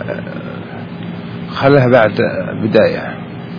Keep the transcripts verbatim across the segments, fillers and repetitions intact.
خلها بعد بداية.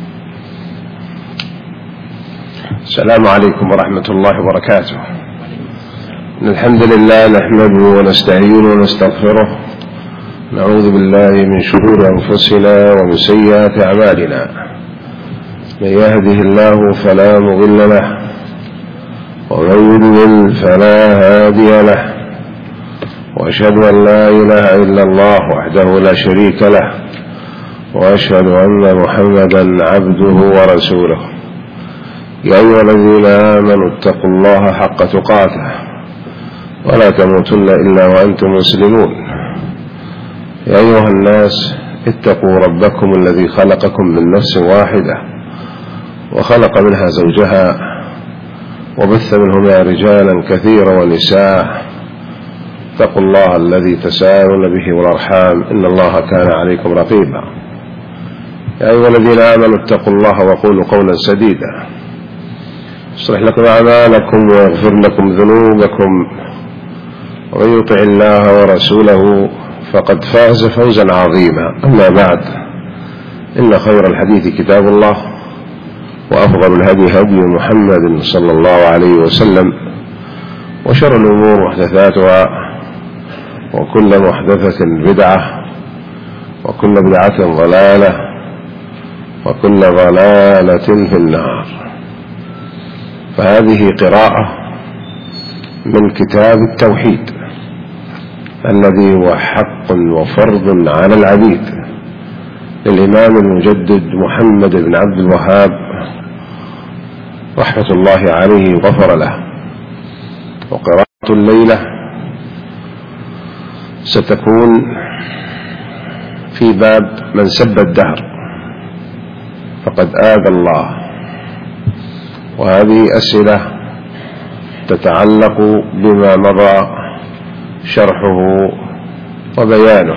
السلام عليكم ورحمة الله وبركاته. الحمد لله نحمده ونستعينه ونستغفره، نعوذ بالله من شرور أنفسنا ومن سيئات أعمالنا، من يهده الله فلا مضل له ومن يضلل فلا هادي له، وأشهد أن لا إله إلا الله وحده لا شريك له، وأشهد أن محمدا عبده ورسوله. يا أيها الذين آمنوا اتقوا الله حق تقاته ولا تموتن إلا وأنتم مسلمون. يا أيها الناس اتقوا ربكم الذي خلقكم من نفس واحدة وخلق منها زوجها وبث منهما رجالا كثيرا ونساء، اتقوا الله الذي تساءلون به والأرحام إن الله كان عليكم رقيبا. يا أيها الذين آمنوا اتقوا الله وقولوا قولا سديدا يصلح لكم أعمالكم ويغفر لكم ذنوبكم، ومن يطع الله ورسوله فقد فاز فوزا عظيما. أما بعد، إن خير الحديث كتاب الله، وأفضل الهدي هدي محمد صلى الله عليه وسلم، وشر الأمور محدثاتها، وكل محدثة بدعة، وكل بدعة ضلالة، وكل ضلالة في النار. فهذه قراءة من كتاب التوحيد الذي هو حق وفرض على العبيد للإمام المجدد محمد بن عبد الوهاب رحمة الله عليه وغفر له. وقراءة الليلة ستكون في باب من سب الدهر فقد آذى الله، وهذه أسئلة تتعلق بما مضى شرحه وبيانه.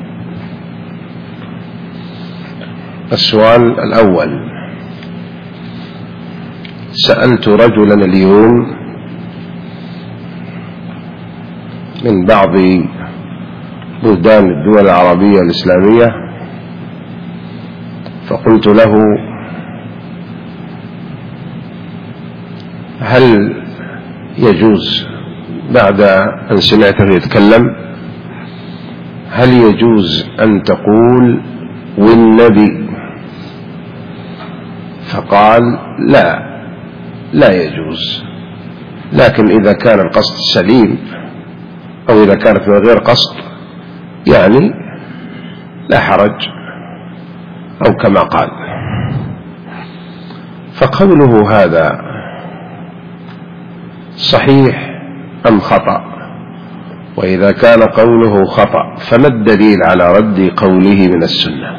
السؤال الأول: سألت رجلا اليوم من بعض بلدان الدول العربية الإسلامية، فقلت له: هل يجوز، بعد أن سمعته يتكلم، هل يجوز أن تقول والنبي؟ فقال: لا لا يجوز، لكن إذا كان القصد سليم أو إذا كانت من غير قصد يعني لا حرج، أو كما قال. فقوله هذا صحيح أم خطأ؟ وإذا كان قوله خطأ فما الدليل على رد قوله من السنة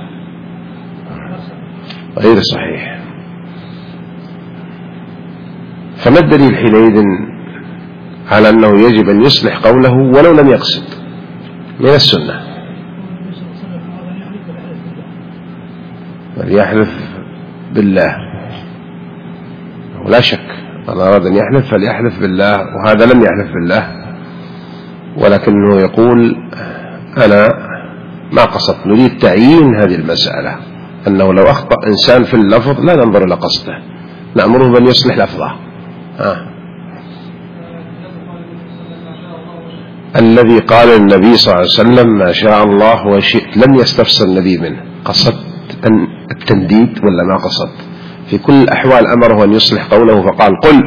غير صحيح؟ فما الدليل حينئذ على أنه يجب أن يصلح قوله ولو لم يقصد من السنة؟ فليحلف بالله، ولا شك من أراد أن يحلف فليحلف بالله، وهذا لم يحلف بالله ولكنه يقول أنا ما قصدت. نريد تعيين هذه المسألة، أنه لو أخطأ إنسان في اللفظ لا ننظر إلى قصده، نأمره بأن يصلح لفظه. ها. الذي قال النبي صلى الله عليه وسلم ما شاء الله وشئت، لم يستفسر النبي منه قصدت أن التنديد ولا ما قصد؟ في كل الأحوال أمره أن يصلح قوله، فقال: قل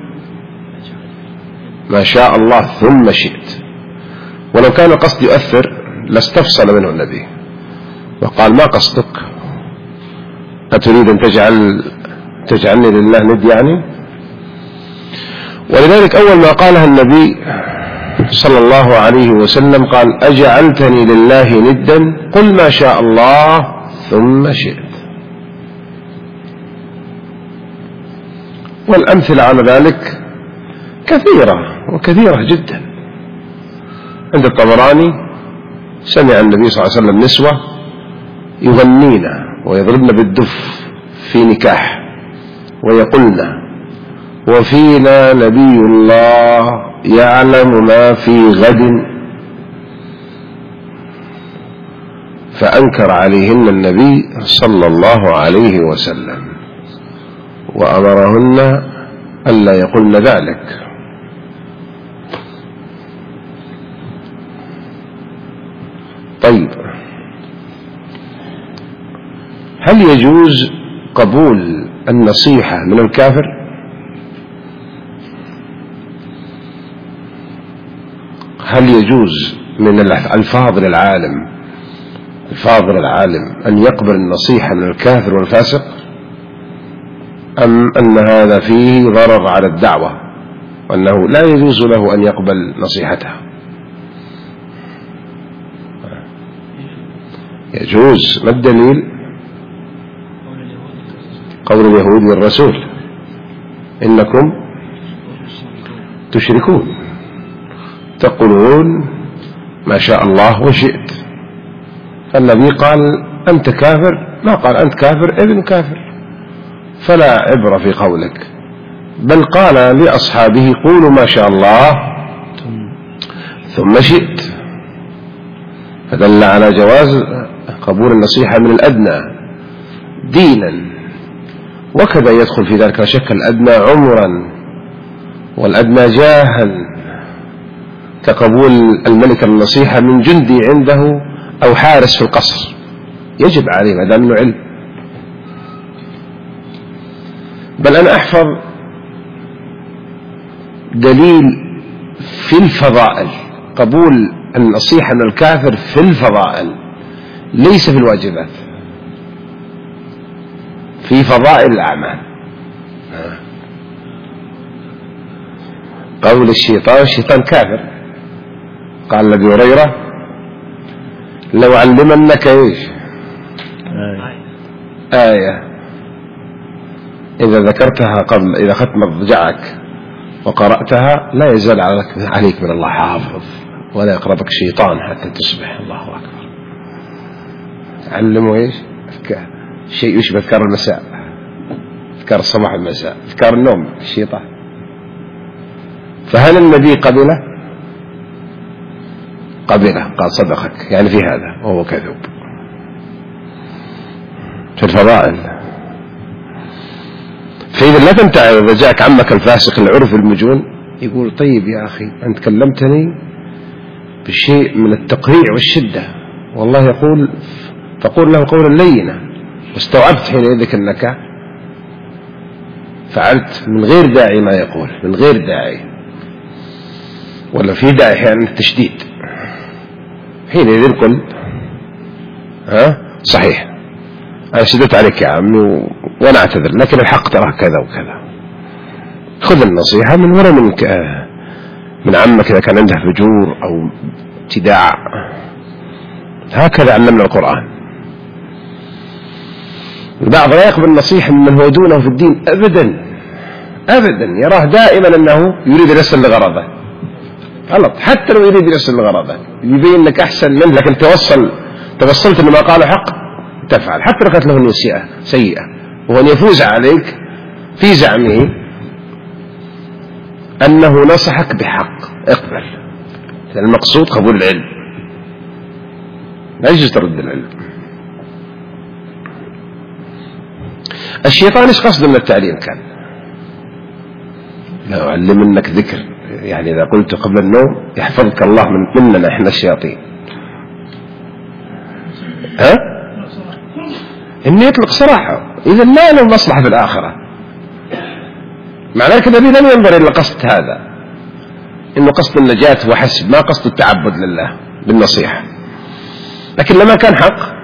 ما شاء الله ثم شئت. ولو كان القصد يؤثر لاستفصل منه النبي وقال: ما قصدك؟ أتريد أن تجعل تجعلني لله ند يعني؟ ولذلك أول ما قالها النبي صلى الله عليه وسلم قال: أجعلتني لله ندا؟ قل ما شاء الله ثم شئت. والأمثلة على ذلك كثيرة وكثيرة جدا. عند الطبراني سمع النبي صلى الله عليه وسلم نسوة يغنين ويضربن بالدف في نكاح ويقولن: وفينا نبي الله يعلم ما في غد فأنكر عليهن النبي صلى الله عليه وسلم وأمرهن ألا يقولن ذلك. طيب، هل يجوز قبول النصيحة من الكافر؟ هل يجوز من الفاضل العالم الفاضل العالم أن يقبل النصيحة من الكافر والفاسق، أم أن هذا فيه ضرر على الدعوة وأنه لا يجوز له أن يقبل نصيحتها؟ يجوز. ما الدليل؟ قول اليهود للرسول إنكم تشركون تقولون ما شاء الله وشئت. فالنبي قال أنت كافر، ما قال أنت كافر ابن كافر، فلا عبرة في قولك، بل قال لأصحابه قولوا ما شاء الله ثم شئت، فدل على جواز قبول النصيحة من الأدنى دينا. وكذا يدخل في ذلك لا شك الأدنى عمرا والأدنى جاها، كقبول الملك النصيحة من جندي عنده أو حارس في القصر، يجب عليه ما دام انه علم. بل أنا أحفظ دليل في الفضائل، قبول النصيحة من الكافر في الفضائل ليس في الواجبات، في فضائل الأعمال. قول الشيطان الشيطان كافر، قال أبي هريرة لو علمنك ايش آية إذا ذكرتها قبل إذا أخذت مضجعك وقرأتها لا يزال عليك من الله حافظ ولا يقربك شيطان حتى تصبح. الله أكبر. علموا ايش؟ شيء يشبه أذكار المساء، أذكار الصباح والمساء، أذكار النوم الشيطان. فهل النبي قبله؟ قبله، قال صدقك، يعني في هذا وهو كذب في الفضائل. فإذا لا تمتع إذا جاءك عمك الفاسق العرف المجون يقول طيب يا أخي أنت كلمتني بشيء من التقريع والشدة، والله يقول فقول له قولا لينا، واستوعبت حينئذ أنك فعلت من غير داعي ما يقول، من غير داعي، ولا في داعي أحيانا التشديد، حينئذ قل ها صحيح أنا شدت عليك يا عمي و... وأنا أعتذر، لكن الحق ترى كذا وكذا. خذ النصيحة من وراء منك من عمك إذا كان عنده فجور أو ابتداع. هكذا علمنا القرآن. البعض لا يقبل النصيحة من هو دونه في الدين أبدا أبدا، يراه دائما أنه يريد أن يصل لغرضه. غلط، حتى لو يريد أن يصل لغرضه يبين لك أحسن منه، لكن توصل توصلت أن ما قاله حق تفعل، حتى لو كانت له نية سيئة، وأن يفوز عليك في زعمه أنه نصحك بحق اقبل. المقصود قبول العلم، لا يجوز ترد العلم. الشيطان ايش قصده من التعليم؟ كان لو علمنك ذكر، يعني إذا قلت قبل النوم يحفظك الله من مننا إحنا الشياطين. ها؟ إنه يطلق صراحة، إذا لا له مصلحة في الآخرة. مع ذلك النبي لم ينظر إلى قصد هذا، إنه قصد النجاة وحسب، ما قصد التعبد لله بالنصيحة. لكن لما كان حق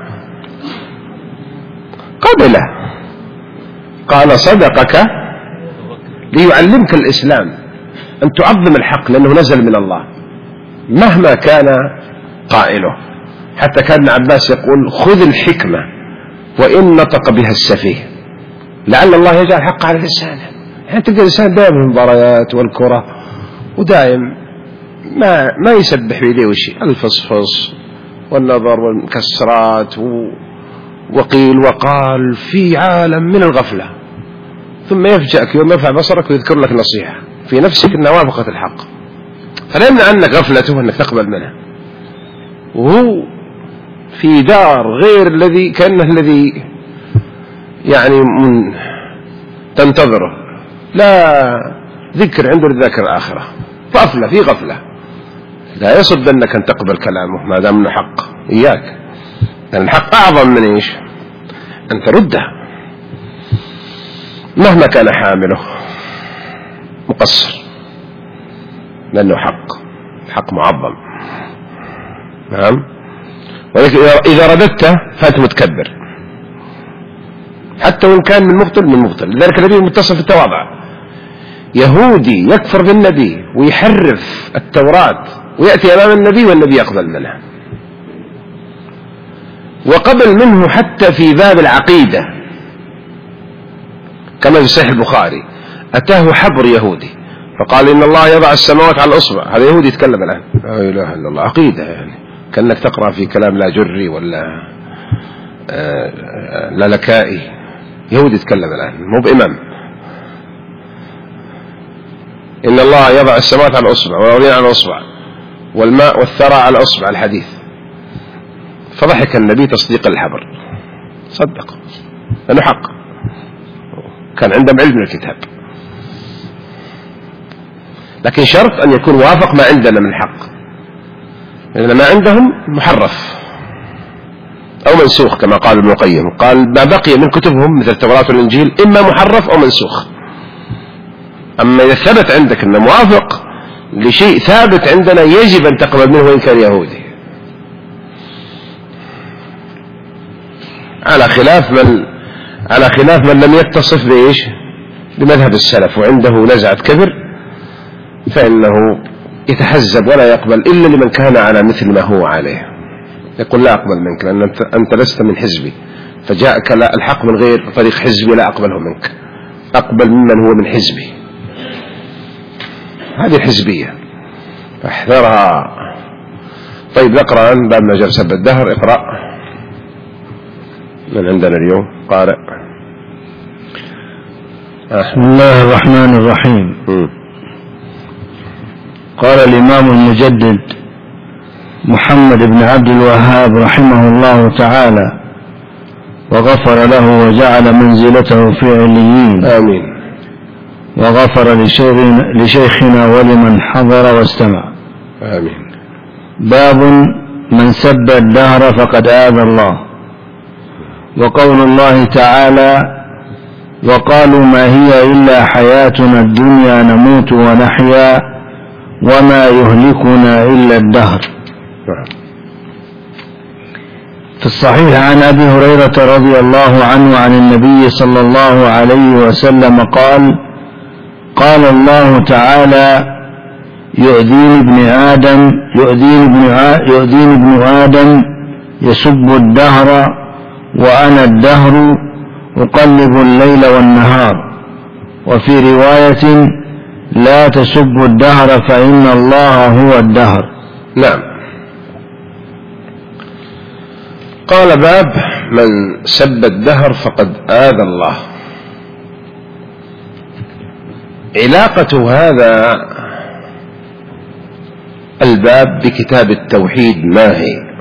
قبله، قال صدقك ليعلمك الإسلام، أن تعظم الحق لأنه نزل من الله مهما كان قائله. حتى كان ابن عباس يقول خذ الحكمة وإن نطق بها السفيه، لعل الله يجعل الحق على لسانه. يعني تلقى الإنسان دائما في المباريات والكرة ودائم ما ما يسبح بيديه وشيء، الفصفص والنظر والمكسرات وقيل وقال في عالم من الغفلة، ثم يفجأك يوم يرفع بصرك ويذكر لك نصيحة في نفسك أنها وافقت الحق، فلا يمنع عنك غفلته أنك تقبل منها. وهو في دار غير الذي كأنه الذي يعني من تنتظره، لا ذكر عنده الذاكرة الآخرة، غفلة في غفلة. لا يصدنك أن تقبل كلامه ما دام انه حق، إياك، لأن الحق أعظم من إيش؟ أن ترده مهما كان حامله مقصر، لأنه حق، حق معظم. نعم. وإذا رددته فأنت متكبر، حتى وإن كان من مبطل من مبطل. لذلك النبي متصف في التواضع. يهودي يكفر بالنبي ويحرف التوراة ويأتي أمام النبي والنبي يقبل منه، وقبل منه حتى في باب العقيدة، كما في صحيح البخاري أتاه حبر يهودي فقال إن الله يضع السماوات على الأصبع. هذا يهودي يتكلم الآن، لا إله إلا الله، عقيدة يعني، كأنك تقرأ في كلام لا جري ولا لا لكائي. يهودي يتكلم الآن، مو بإمام. إن الله يضع السماوات على الأصبع والأرضين على الأصبع والماء والثرى على الأصبع، الحديث. فضحك النبي تصديق الحبر، صدق لأنه حق، كان عندهم علم الكتاب. لكن شرط أن يكون وافق ما عندنا من حق، لأن ما عندهم محرف أو منسوخ كما قال ابن القيم، قال ما بقي من كتبهم مثل التوراة والإنجيل إما محرف أو منسوخ. أما إذا ثبت عندك أنه موافق لشيء ثابت عندنا يجب أن تقبل منه وإن كان يهودي، على خلاف من على خلاف من لم يتصف بإيش؟ بمذهب السلف وعنده نزعة كبر، فإنه يتحزب ولا يقبل إلا لمن كان على مثل ما هو عليه. يقول لا أقبل منك لأن أنت لست من حزبي، فجاءك الحق من غير طريق حزبي لا أقبله منك، أقبل ممن هو من حزبي. هذه الحزبية احذرها. طيب نقرأ عن باب ما جاء سب الدهر. اقرأ من عندنا اليوم قارئ. بسم الله الرحمن الرحيم. م. قال الإمام المجدد محمد بن عبد الوهاب رحمه الله تعالى وغفر له وجعل منزلته في عليين، آمين. وغفر لشيخنا ولمن حضر واستمع، آمين. باب من سب الدهر فقد آذى الله. وقول الله تعالى وقالوا ما هي إلا حياتنا الدنيا نموت ونحيا وما يهلكنا إلا الدهر. في الصحيح عن أبي هريرة رضي الله عنه عن النبي صلى الله عليه وسلم قال قال الله تعالى يؤذيني ابن آدم يؤذيني ابن يؤذيني ابن آدم يسب الدهر وأنا الدهر أقلب الليل والنهار. وفي رواية لا تسبوا الدهر فإن الله هو الدهر. نعم. قال باب من سب الدهر فقد آذى الله. علاقة هذا الباب بكتاب التوحيد ما هي؟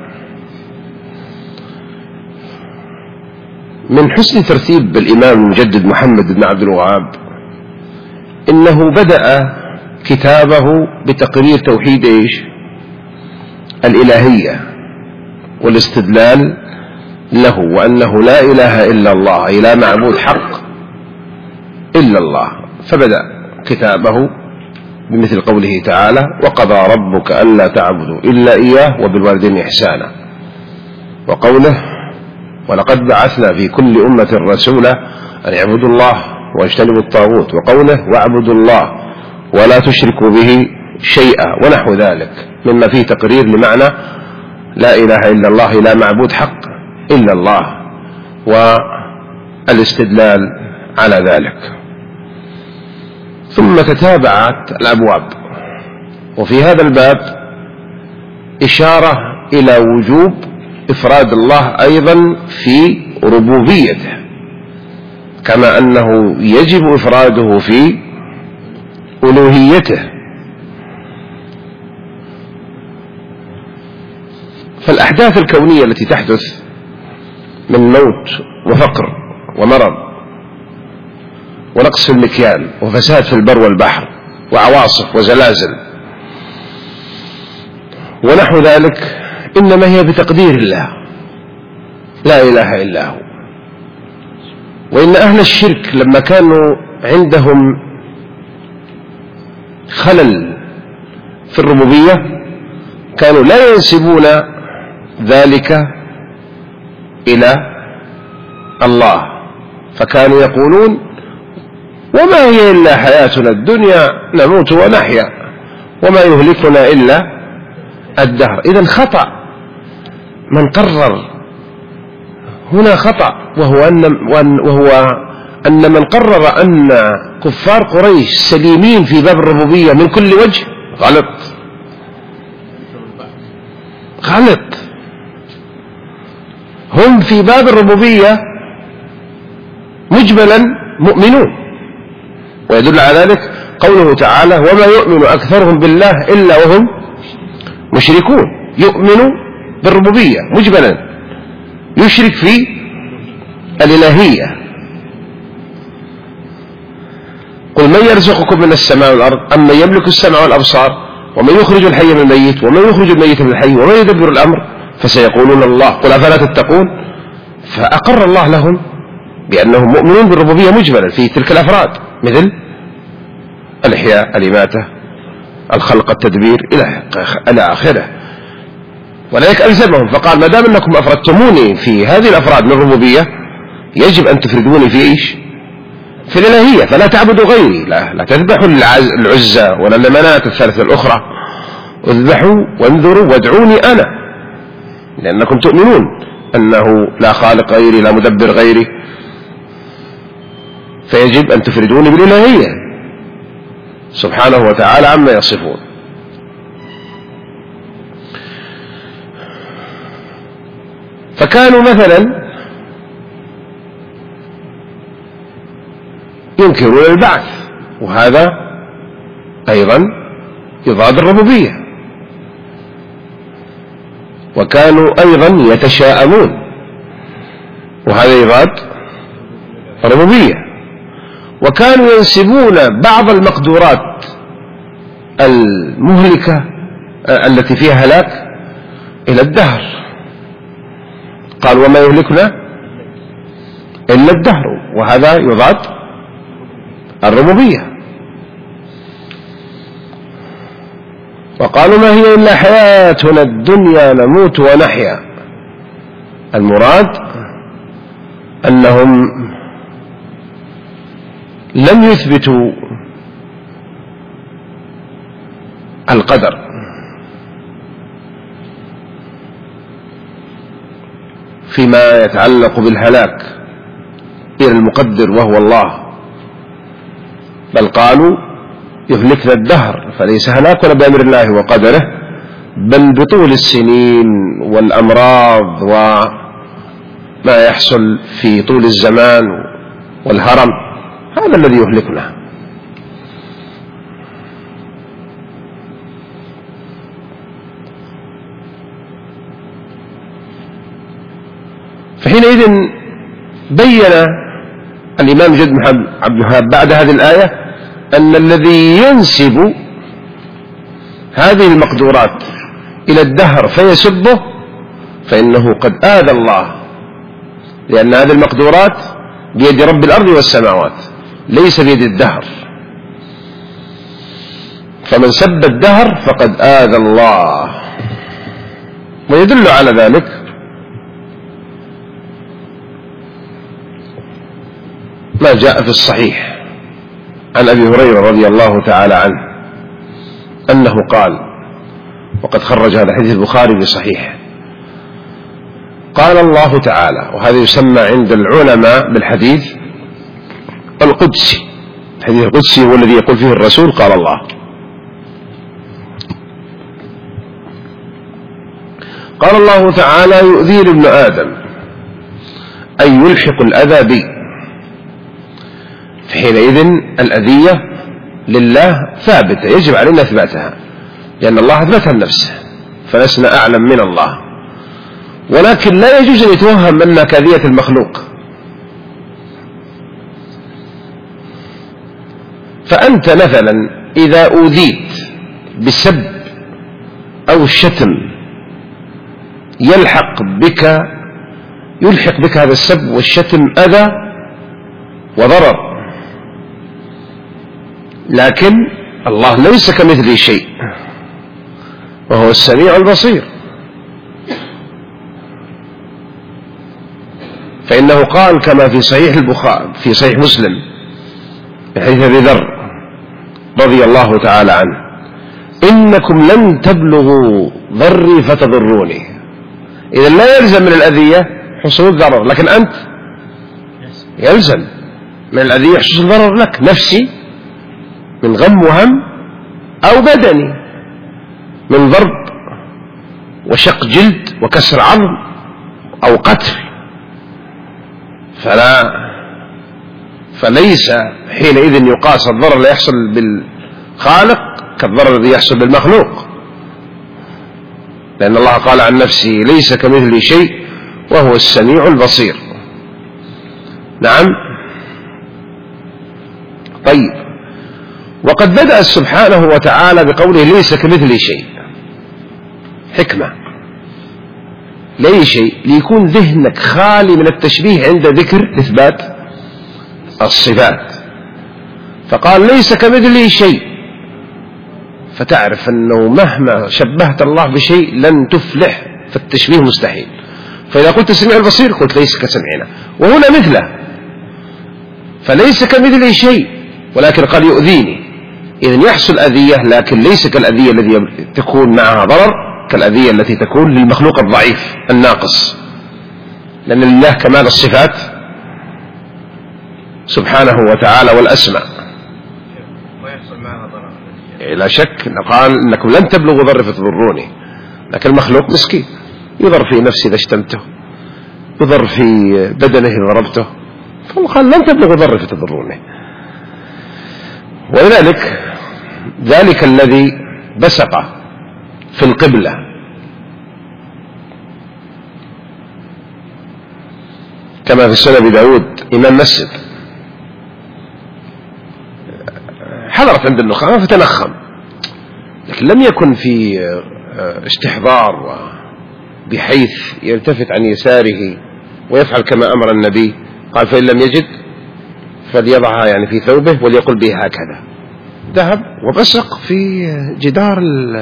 من حسن ترتيب الإمام المجدد محمد بن عبد الوهاب إنه بدأ كتابه بتقرير توحيد إيش؟ الإلهية والاستدلال له، وأنه لا إله إلا الله، أي لا معبود حق إلا الله. فبدأ كتابه بمثل قوله تعالى وقضى ربك ألا تعبدوا إلا إياه وبالوالدين إحسانا، وقوله ولقد بعثنا في كل أمة رسولا أن اعبدوا الله واجتنبوا الطاغوت، وقوله واعبدوا الله ولا تشركوا به شيئا، ونحو ذلك مما فيه تقرير لمعنى لا إله إلا الله، لا معبود حق إلا الله، والاستدلال على ذلك. ثم تتابعت الأبواب، وفي هذا الباب إشارة إلى وجوب إفراد الله أيضا في ربوبيته، كما أنه يجب إفراده في ألوهيته. فالأحداث الكونية التي تحدث من موت وفقر ومرض ونقص في المكيال وفساد في البر والبحر وعواصف وزلازل ونحو ذلك إنما هي بتقدير الله لا إله إلا هو. وإن أهل الشرك لما كانوا عندهم خلل في الربوبية كانوا لا ينسبون ذلك إلى الله، فكانوا يقولون وما هي إلا حياتنا الدنيا نموت ونحيا وما يهلكنا إلا الدهر. إذن خطأ من قرر هنا خطأ، وهو أن, وهو أن من قرر أن كفار قريش سليمين في باب الربوبية من كل وجه غلط غلط. هم في باب الربوبية مجملا مؤمنون، ويدل على ذلك قوله تعالى وما يؤمن أكثرهم بالله إلا وهم مشركون. يؤمن بالربوبية مجملا، يشرك في الإلهية. قل من يرزقكم من السماء والأرض أم من يملك السمع والأبصار ومن يخرج الحي من الميت ومن يخرج الميت من الحي ومن يدبر الأمر فسيقولون الله قل أفلا تتقون. فأقر الله لهم بأنهم مؤمنون بالربوبية مجملا في تلك الأفراد مثل الإحياء الإماتة الخلق التدبير إلى آخره، ولذلك ألزمهم فقال ما دام أنكم أفردتموني في هذه الأفراد من الربوبية يجب أن تفردوني في إيش؟ في الإلهية، فلا تعبدوا غيري، لا, لا تذبحوا العزة ولا المنات الثالثة الأخرى، اذبحوا وانذروا وادعوني أنا، لأنكم تؤمنون أنه لا خالق غيري لا مدبر غيري، فيجب أن تفردوني بالإلهية سبحانه وتعالى عما يصفون. فكانوا مثلا ينكرون البعث، وهذا أيضا يضاد الربوبية، وكانوا أيضا يتشاءمون، وهذا يضاد الربوبية، وكانوا ينسبون بعض المقدورات المهلكة التي فيها هلاك إلى الدهر. قال وما يهلكنا إلا الدهر، وهذا يضاد الربوبية. وقالوا ما هي إلا حياتنا الدنيا نموت ونحيا. المراد أنهم لم يثبتوا القدر، فيما يتعلق بالهلاك إلى المقدر وهو الله، بل قالوا يهلكنا الدهر فليس هلاكنا بأمر الله وقدره بل بطول السنين والأمراض وما يحصل في طول الزمان والهرم، هذا الذي يهلكنا. فحينئذ بين الإمام جد محمد عبد الوهاب بعد هذه الآية أن الذي ينسب هذه المقدورات إلى الدهر فيسبه فإنه قد آذى الله، لأن هذه المقدورات بيد رب الأرض والسماوات ليس بيد الدهر، فمن سب الدهر فقد آذى الله. ويدل على ذلك ما جاء في الصحيح عن أبي هريرة رضي الله تعالى عنه أنه قال، وقد خرج هذا الحديث البخاري في صحيح، قال الله تعالى، وهذا يسمى عند العلماء بالحديث القدسي. الحديث القدسي هو الذي يقول فيه الرسول قال الله. قال الله تعالى يؤذيني ابن آدم أي يلحق الأذى بي، فحينئذ الأذية لله ثابتة يجب علينا إثباتها، لأن الله أثبتها لنفسه فلسنا أعلم من الله. ولكن لا يجوز أن يتوهم أنها كأذية المخلوق. فأنت مثلا إذا أوذيت بالسب أو الشتم يلحق بك يلحق بك هذا السب والشتم أذى وضرر، لكن الله ليس كمثله شيء وهو السميع البصير. فإنه قال كما في صحيح البخاري في صحيح مسلم في حديث أبي ذر رضي الله تعالى عنه: إنكم لن تبلغوا ضري فتضروني. إذا لا يلزم من الأذية حصول الضرر، لكن أنت يلزم من الأذية حصول الضرر لك، نفسي من غم وهم، أو بدني من ضرب وشق جلد وكسر عظم أو قتل. فلا فليس حينئذ يقاس الضرر اللي يحصل بالخالق كالضرر الذي يحصل بالمخلوق، لأن الله قال عن نفسه: ليس كمثله شيء وهو السميع البصير. نعم. طيب، وقد بدأ سبحانه وتعالى بقوله ليس كمثله شيء، حكمة لأي شيء؟ ليكون ذهنك خالي من التشبيه عند ذكر إثبات الصفات. فقال ليس كمثله شيء، فتعرف أنه مهما شبهت الله بشيء لن تفلح، فالتشبيه مستحيل. فإذا قلت السميع البصير قلت ليس كسمعنا، وهنا مثله، فليس كمثله شيء ولكن قد يؤذيني. إذن يحصل أذية، لكن ليس كالأذية التي تكون معها ضرر، كالأذية التي تكون للمخلوق الضعيف الناقص، لأن لله كمال الصفات سبحانه وتعالى والأسماء. ويحصل معها ضرر لا شك. قال إنكم لن تبلغوا ضري فتضروني، لكن المخلوق مسكين يضر في نفسه إذا اشتمته، يضر في بدنه إذا ضربته، فقال لن تبلغوا ضري فتضروني. ولذلك ذلك الذي بسق في القبلة كما في سنن داود إمام مسجد، حضرت عند النخامة فتنخم، لكن لم يكن في استحضار بحيث يلتفت عن يساره ويفعل كما أمر النبي. قال فإن لم يجد فليضعها يعني في ثوبه وليقل به هكذا. ذهب وبصق في جدار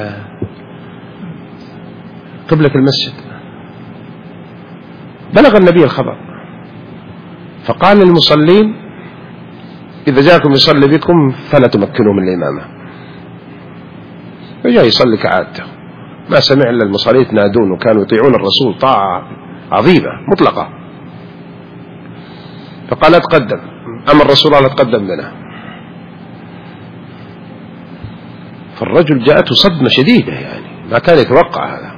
قبلة المسجد، بلغ النبي الخبر، فقال للمصلين: إذا جاءكم يصلي بكم فلا تمكنوا من الإمامة. فجاء يصلي كعادته، ما سمع إلا المصلين يتنادون، وكانوا يطيعون الرسول طاعة عظيمة مطلقة. فقال: أتقدم، أمر الرسول على تقدم لنا. فالرجل جاءته صدمة شديدة، يعني ما كان يتوقع هذا،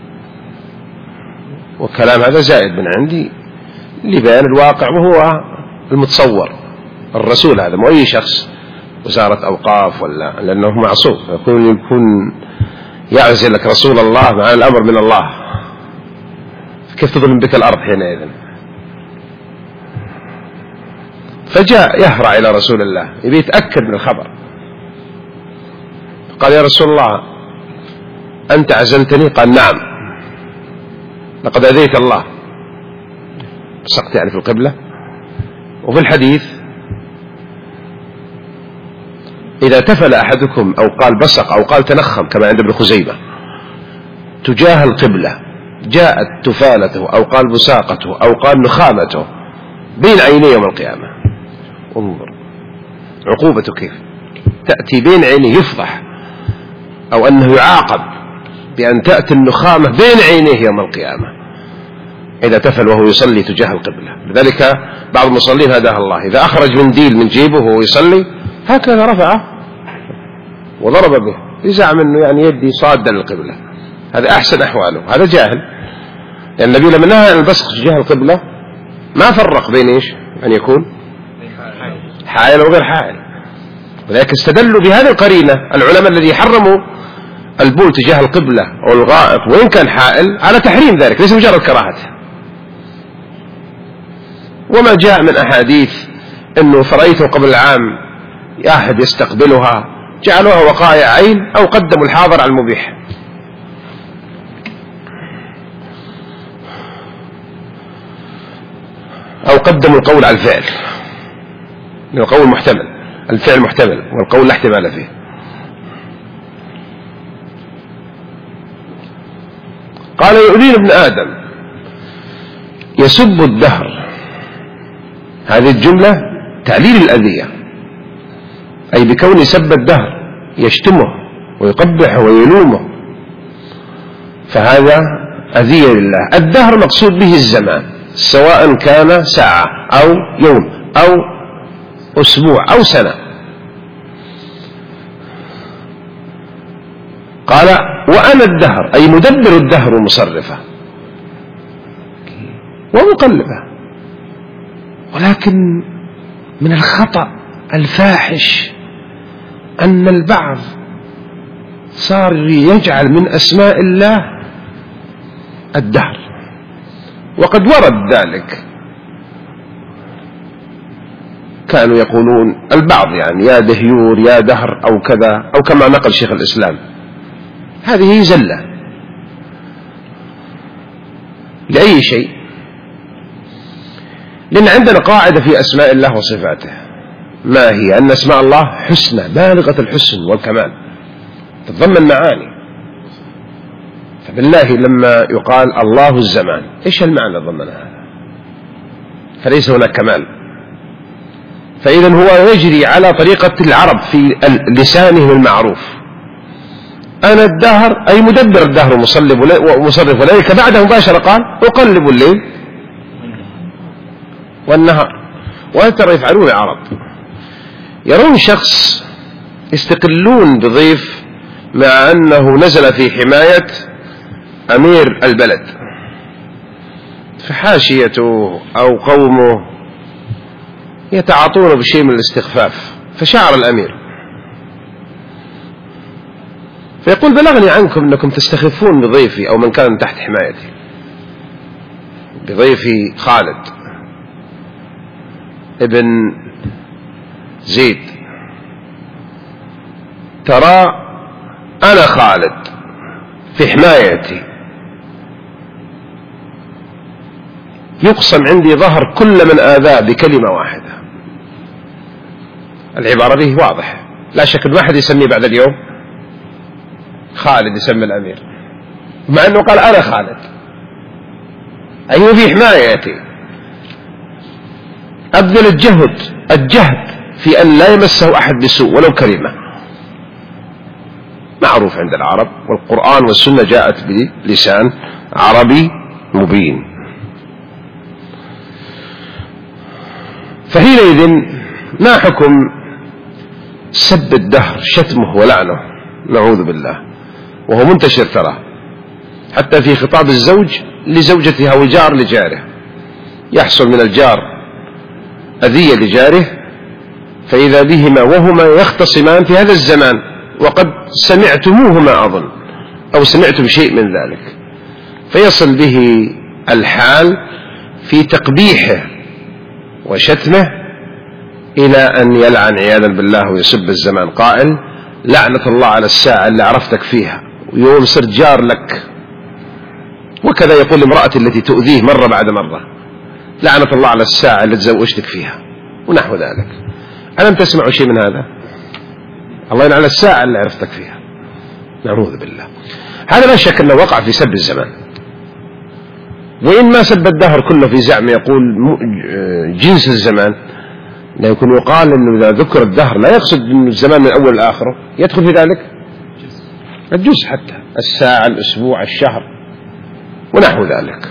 والكلام هذا زائد من عندي لبيان الواقع وهو المتصور. الرسول هذا مو أي شخص وزارة أوقاف ولا، لأنه معصوم، يكون يكون يعزل لك رسول الله مع الأمر من الله، كيف تظلم بك الأرض حينئذ؟ فجاء يهرع إلى رسول الله يبي يتأكد من الخبر. قال: يا رسول الله أنت عزلتني؟ قال: نعم، لقد أذيت الله. بصقت يعني في القبلة. وفي الحديث: إذا تفل أحدكم أو قال بصق أو قال تنخم كما عند ابن خزيمة تجاه القبلة، جاءت تفالته أو قال بساقته أو قال نخامته بين عينيه يوم القيامة. انظر عقوبته كيف تأتي بين عينيه، يفضح، أو أنه يعاقب بأن تأتي النخامة بين عينيه يوم القيامة إذا تفل وهو يصلي تجاه القبلة. لذلك بعض المصلين هداه الله إذا أخرج منديل من جيبه وهو يصلي هكذا رفعه وضرب به، يزعم أنه يعني يدي صادة للقبلة، هذا أحسن أحواله، هذا جاهل. لأن النبي لما نهى عن البصق تجاه القبلة ما فرق بين إيش أن يكون حائل وغير حائل، ولكن استدلوا بهذه القرينة العلماء الذي حرموا البول تجاه القبلة أو الغائط وإن كان حائل على تحريم ذلك، ليس مجرد كراهته. وما جاء من أحاديث أنه فرأيته قبل العام أحد يستقبلها جعلوها وقائع عين أو قدموا الحاضر على المبيح. أو قدموا القول على الفعل، القول محتمل، الفعل محتمل والقول لا احتمال فيه. قال يؤذين ابن آدم يسب الدهر. هذه الجملة تعليل الأذية، أي بكون سب الدهر يشتمه ويقبحه ويلومه، فهذا أذية لله. الدهر مقصود به الزمان، سواء كان ساعة أو يوم أو أسبوع أو سنة. قال وأنا الدهر، أي مدبر الدهر ومصرفه ومقلبه. ولكن من الخطأ الفاحش أن البعض صار يجعل من أسماء الله الدهر، وقد ورد ذلك. كانوا يقولون البعض يعني يا دهيور يا دهر أو كذا، أو كما نقل شيخ الإسلام. هذه زلة لأي شيء، لأن عندنا قاعدة في أسماء الله وصفاته، ما هي؟ أن أسماء الله حسنى بالغة الحسن والكمال، تتضمن معاني. فبالله لما يقال الله الزمان، إيش المعنى ضمن هذا؟ فليس هناك كمال. فإذا هو يجري على طريقة العرب في لسانهم المعروف. أنا الدهر، أي مدبر الدهر ومصرف وليك. بعده مباشرة قال أقلب الليل والنهار. وهذا يفعلون العرب، يرون شخص يستقلون بضيف مع أنه نزل في حماية أمير البلد، فحاشيته أو قومه يتعاطون بشيء من الاستخفاف، فشعر الأمير فيقول بلغني عنكم أنكم تستخفون بضيفي أو من كان تحت حمايتي، بضيفي خالد ابن زيد. ترى أنا خالد في حمايتي، يقسم عندي ظهر كل من آذاه بكلمة واحدة. العبارة به واضح، لا شك أن واحد يسميه بعد اليوم خالد، يسمي الأمير، مع أنه قال أنا خالد، أي هو في حمايتي. أبذل الجهد الجهد في أن لا يمسه أحد بسوء ولو كلمة. معروف عند العرب، والقرآن والسنة جاءت بلسان عربي مبين. فحينئذ ما حكم سب الدهر، شتمه ولعنه، نعوذ بالله، وهو منتشر ترى حتى في خطاب الزوج لزوجتها والجار لجاره. يحصل من الجار أذية لجاره، فإذا بهما وهما يختصمان في هذا الزمان، وقد سمعتموهما أظن أو سمعتم شيء من ذلك، فيصل به الحال في تقبيحه وشتمه إلى أن يلعن عياذا بالله ويسب الزمان، قائل لعنة الله على الساعة اللي عرفتك فيها، ويوم صرت جار لك. وكذا يقول امرأة التي تؤذيه مرة بعد مرة، لعنة الله على الساعة اللي تزوجتك فيها، ونحو ذلك. ألم تسمعوا شيء من هذا؟ الله يلعن الساعة اللي عرفتك فيها، نعوذ بالله. هذا لا شك أنه وقع في سب الزمان، وإن ما سب الدهر كله في زعم يقول جنس الزمان، لكن يقال أنه إذا ذكر الدهر لا يقصد أن الزمان من أول لآخره، يدخل في ذلك الجزء، حتى الساعة، الأسبوع، الشهر، ونحو ذلك.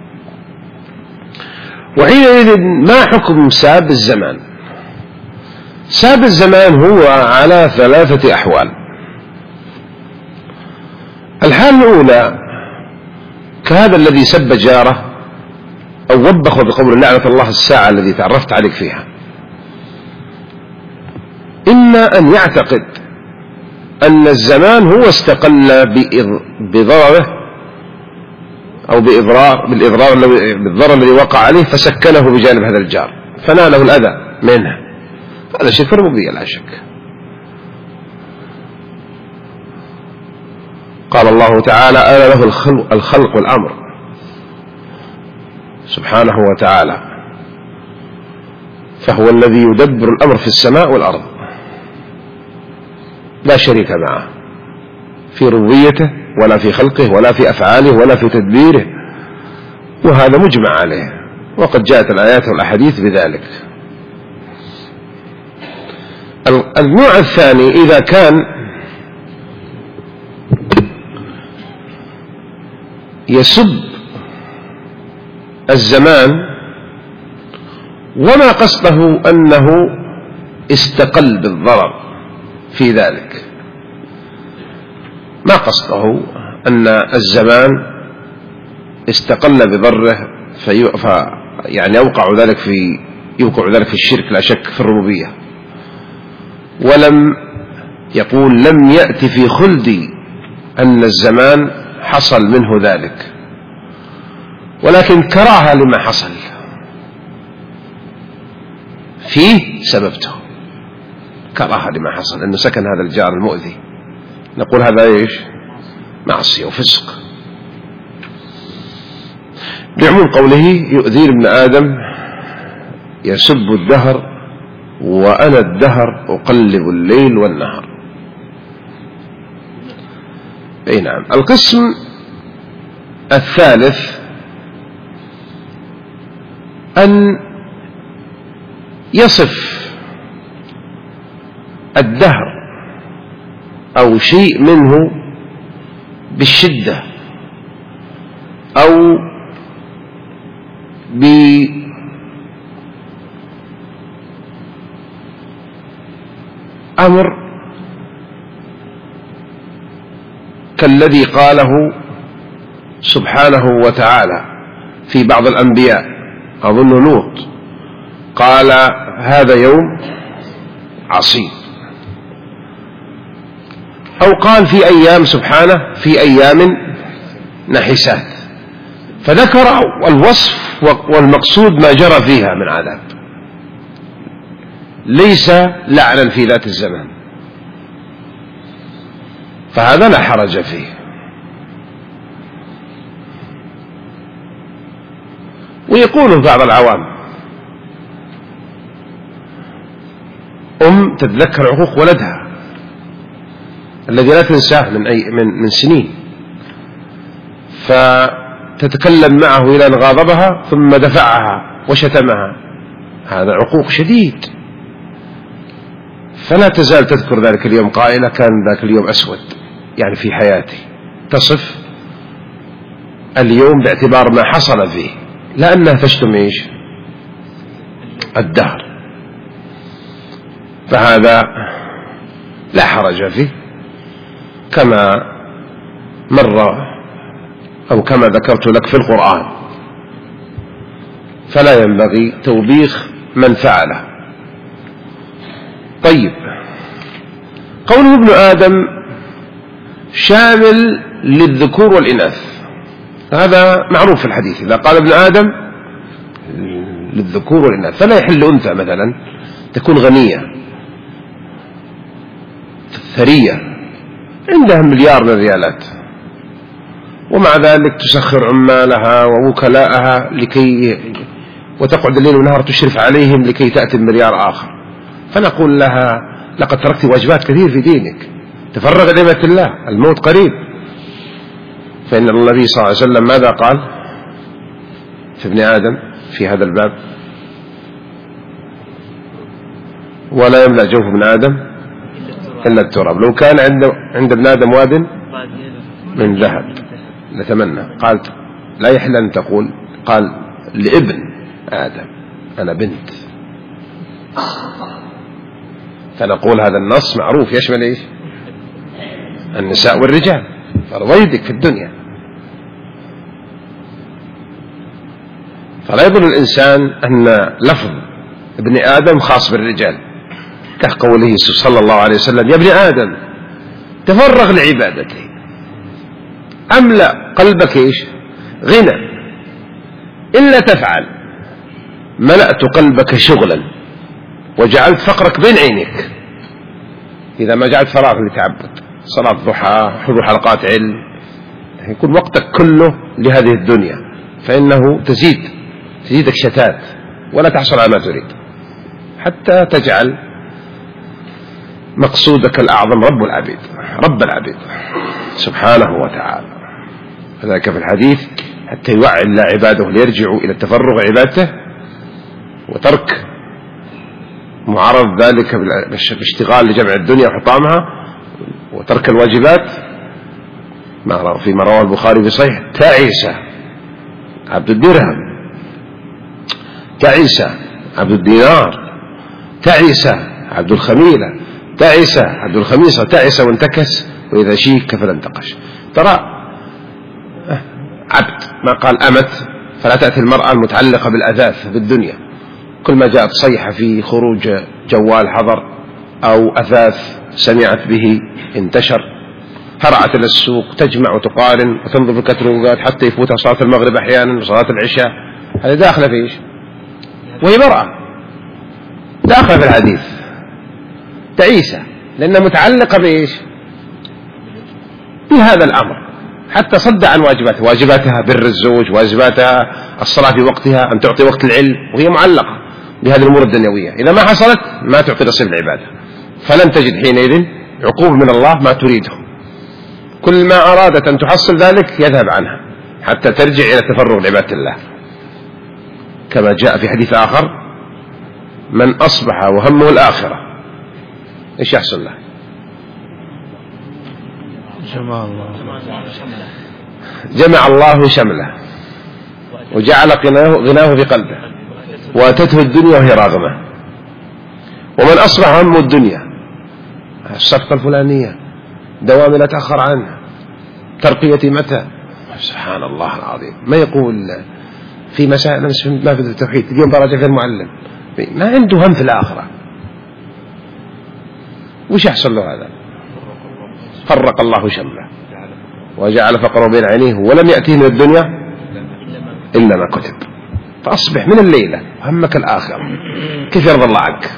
وحينئذ ما حكم ساب الزمان؟ ساب الزمان هو على ثلاثة أحوال. الحال الأولى كهذا الذي سب جاره أو وبخ بقول لعنة الله الساعة الذي تعرفت عليك فيها، إما أن يعتقد أن الزمان هو استقل بضرره أو بإضرار بالإضرار بالضرر الذي وقع عليه فسكنه بجانب هذا الجار فناله الأذى منه. هذا شرك ربوبية لا شك. قال الله تعالى: ألا له الخلق, الخلق والأمر سبحانه وتعالى، فهو الذي يدبر الأمر في السماء والأرض لا شريك معه في ربوبيته ولا في خلقه ولا في أفعاله ولا في تدبيره، وهذا مجمع عليه وقد جاءت الآيات والأحاديث بذلك. النوع الثاني إذا كان يسب الزمان وما قصده أنه استقل بالضرر في ذلك، ما قصده أن الزمان استقل بضره في يعني يوقع ذلك في يوقع ذلك في الشرك لا شك في الربوبية، ولم يقول لم يأتي في خلدي أن الزمان حصل منه ذلك، ولكن كراهة لما حصل فيه سببته، كراهة لما حصل أنه سكن هذا الجار المؤذي، نقول هذا إيش؟ معصية وفسق. بعموم قوله: يؤذي ابن آدم يسب الدهر وأنا الدهر أقلب الليل والنهار. أي نعم. القسم الثالث أن يصف الدهر أو شيء منه بالشدة أو بأمر كالذي قاله سبحانه وتعالى في بعض الأنبياء، أظن لوط، قال: هذا يوم عصيب، أو قال في أيام سبحانه في أيام نحسات، فذكر الوصف والمقصود ما جرى فيها من عذاب، ليس لعنا في ذات الزمان، فهذا لا حرج فيه. ويقول بعض العوام: أم تتذكر عقوق ولدها الذي لا تنساه من, أي من, من سنين، فتتكلم معه إلى أن غاضبها ثم دفعها وشتمها، هذا عقوق شديد، فلا تزال تذكر ذلك اليوم قائلة: كان ذاك اليوم أسود يعني في حياتي، تصف اليوم باعتبار ما حصل فيه، لأنها تشتم إيش؟ الدهر، فهذا لا حرج فيه، كما مر أو كما ذكرت لك في القرآن، فلا ينبغي توبيخ من فعله. طيب، قوله ابن آدم شامل للذكور والإناث، هذا معروف في الحديث، إذا قال ابن آدم للذكور والإناث، فلا يحل أنثى مثلا تكون غنية ثرية عندها مليار من الريالات، ومع ذلك تسخر عمالها ووكلاءها لكي وتقعد الليل والنهار تشرف عليهم لكي تأتي بمليار آخر، فنقول لها: لقد تركت واجبات كثير في دينك، تفرغ لنعمة الله، الموت قريب. فإن النبي صلى الله عليه وسلم ماذا قال في ابن آدم في هذا الباب؟ ولا يملأ جوف ابن آدم إلا التراب، لو كان عند عند ابن آدم واد من ذهب لتمنى. قال: لا يحل أن تقول، قال لابن آدم أنا بنت، فنقول هذا النص معروف يشمل إيش؟ النساء والرجال، فرضيدك في الدنيا، فلا يظن الإنسان أن لفظ ابن آدم خاص بالرجال، كقوله صلى الله عليه وسلم: يا ابن آدم تفرغ لعبادته. أملأ قلبك إيش؟ غنى. إلا تفعل ملأت قلبك شغلا وجعلت فقرك بين عينيك. إذا ما جعلت فراغ لتعبد، صلاة ضحى، حضور حلقات علم، يكون وقتك كله لهذه الدنيا، فإنه تزيد تزيدك شتات ولا تحصل على ما تريد، حتى تجعل مقصودك الأعظم رب العبيد، رب العبيد سبحانه وتعالى. فذلك في الحديث حتى يوعي الله عباده ليرجعوا إلى التفرغ عبادته وترك معرض ذلك بالاشتغال لجمع الدنيا وحطامها وترك الواجبات. فيما رواه البخاري في صحيح: تعيسى عبد الدرهم، تعيسى عبد الدينار، تعيسى عبد الخميلة، تعيسى عبد الخميصة، تعيسى وانتكس وإذا شيك فلا انتقش. ترى عبد، ما قال أمت، فلا تأتي المرأة المتعلقة بالأثاث بالدنيا. كل ما جاءت صيحة في خروج جوال حضر أو أثاث سمعت به انتشر، هرعت إلى السوق تجمع وتقارن وتنظر في الكتالوجات حتى يفوتها صلاة المغرب أحيانا وصلاة العشاء. هذه داخلة في إيش؟ وهي مرأة داخلة في الحديث تعيسى، لأنها متعلقة بإيش؟ بهذا الأمر، حتى صد عن واجباتها، واجباتها بر الزوج، واجباتها الصلاة في وقتها، أن تعطي وقت العلم، وهي معلقة بهذه الأمور الدنيوية. إذا ما حصلت ما تعطي نصيب العبادة، فلن تجد حينئذ عقوبة من الله ما تريده. كل ما أرادت أن تحصل ذلك يذهب عنها حتى ترجع إلى تفرغ لعبادة الله، كما جاء في حديث آخر: من أصبح وهمه الآخرة إيش يحصل له؟ جمع الله جمع الله شمله وجعل غناه في قلبه وأتته الدنيا وهي راغمة. ومن أصبح همه الدنيا، الصفقة الفلانية، دوام لا تأخر عنه، ترقيتي متى، سبحان الله العظيم. ما يقول في مسائل ما في التوحيد اليوم براجع في المعلم، ما عنده هم في الآخرة. وش يحصل له هذا؟ فرق الله شمله وجعل فقره بين عينيه ولم يأتيه من الدنيا إلا ما كتب. فأصبح من الليلة همك الآخرة، كيف يرضى الله عنك؟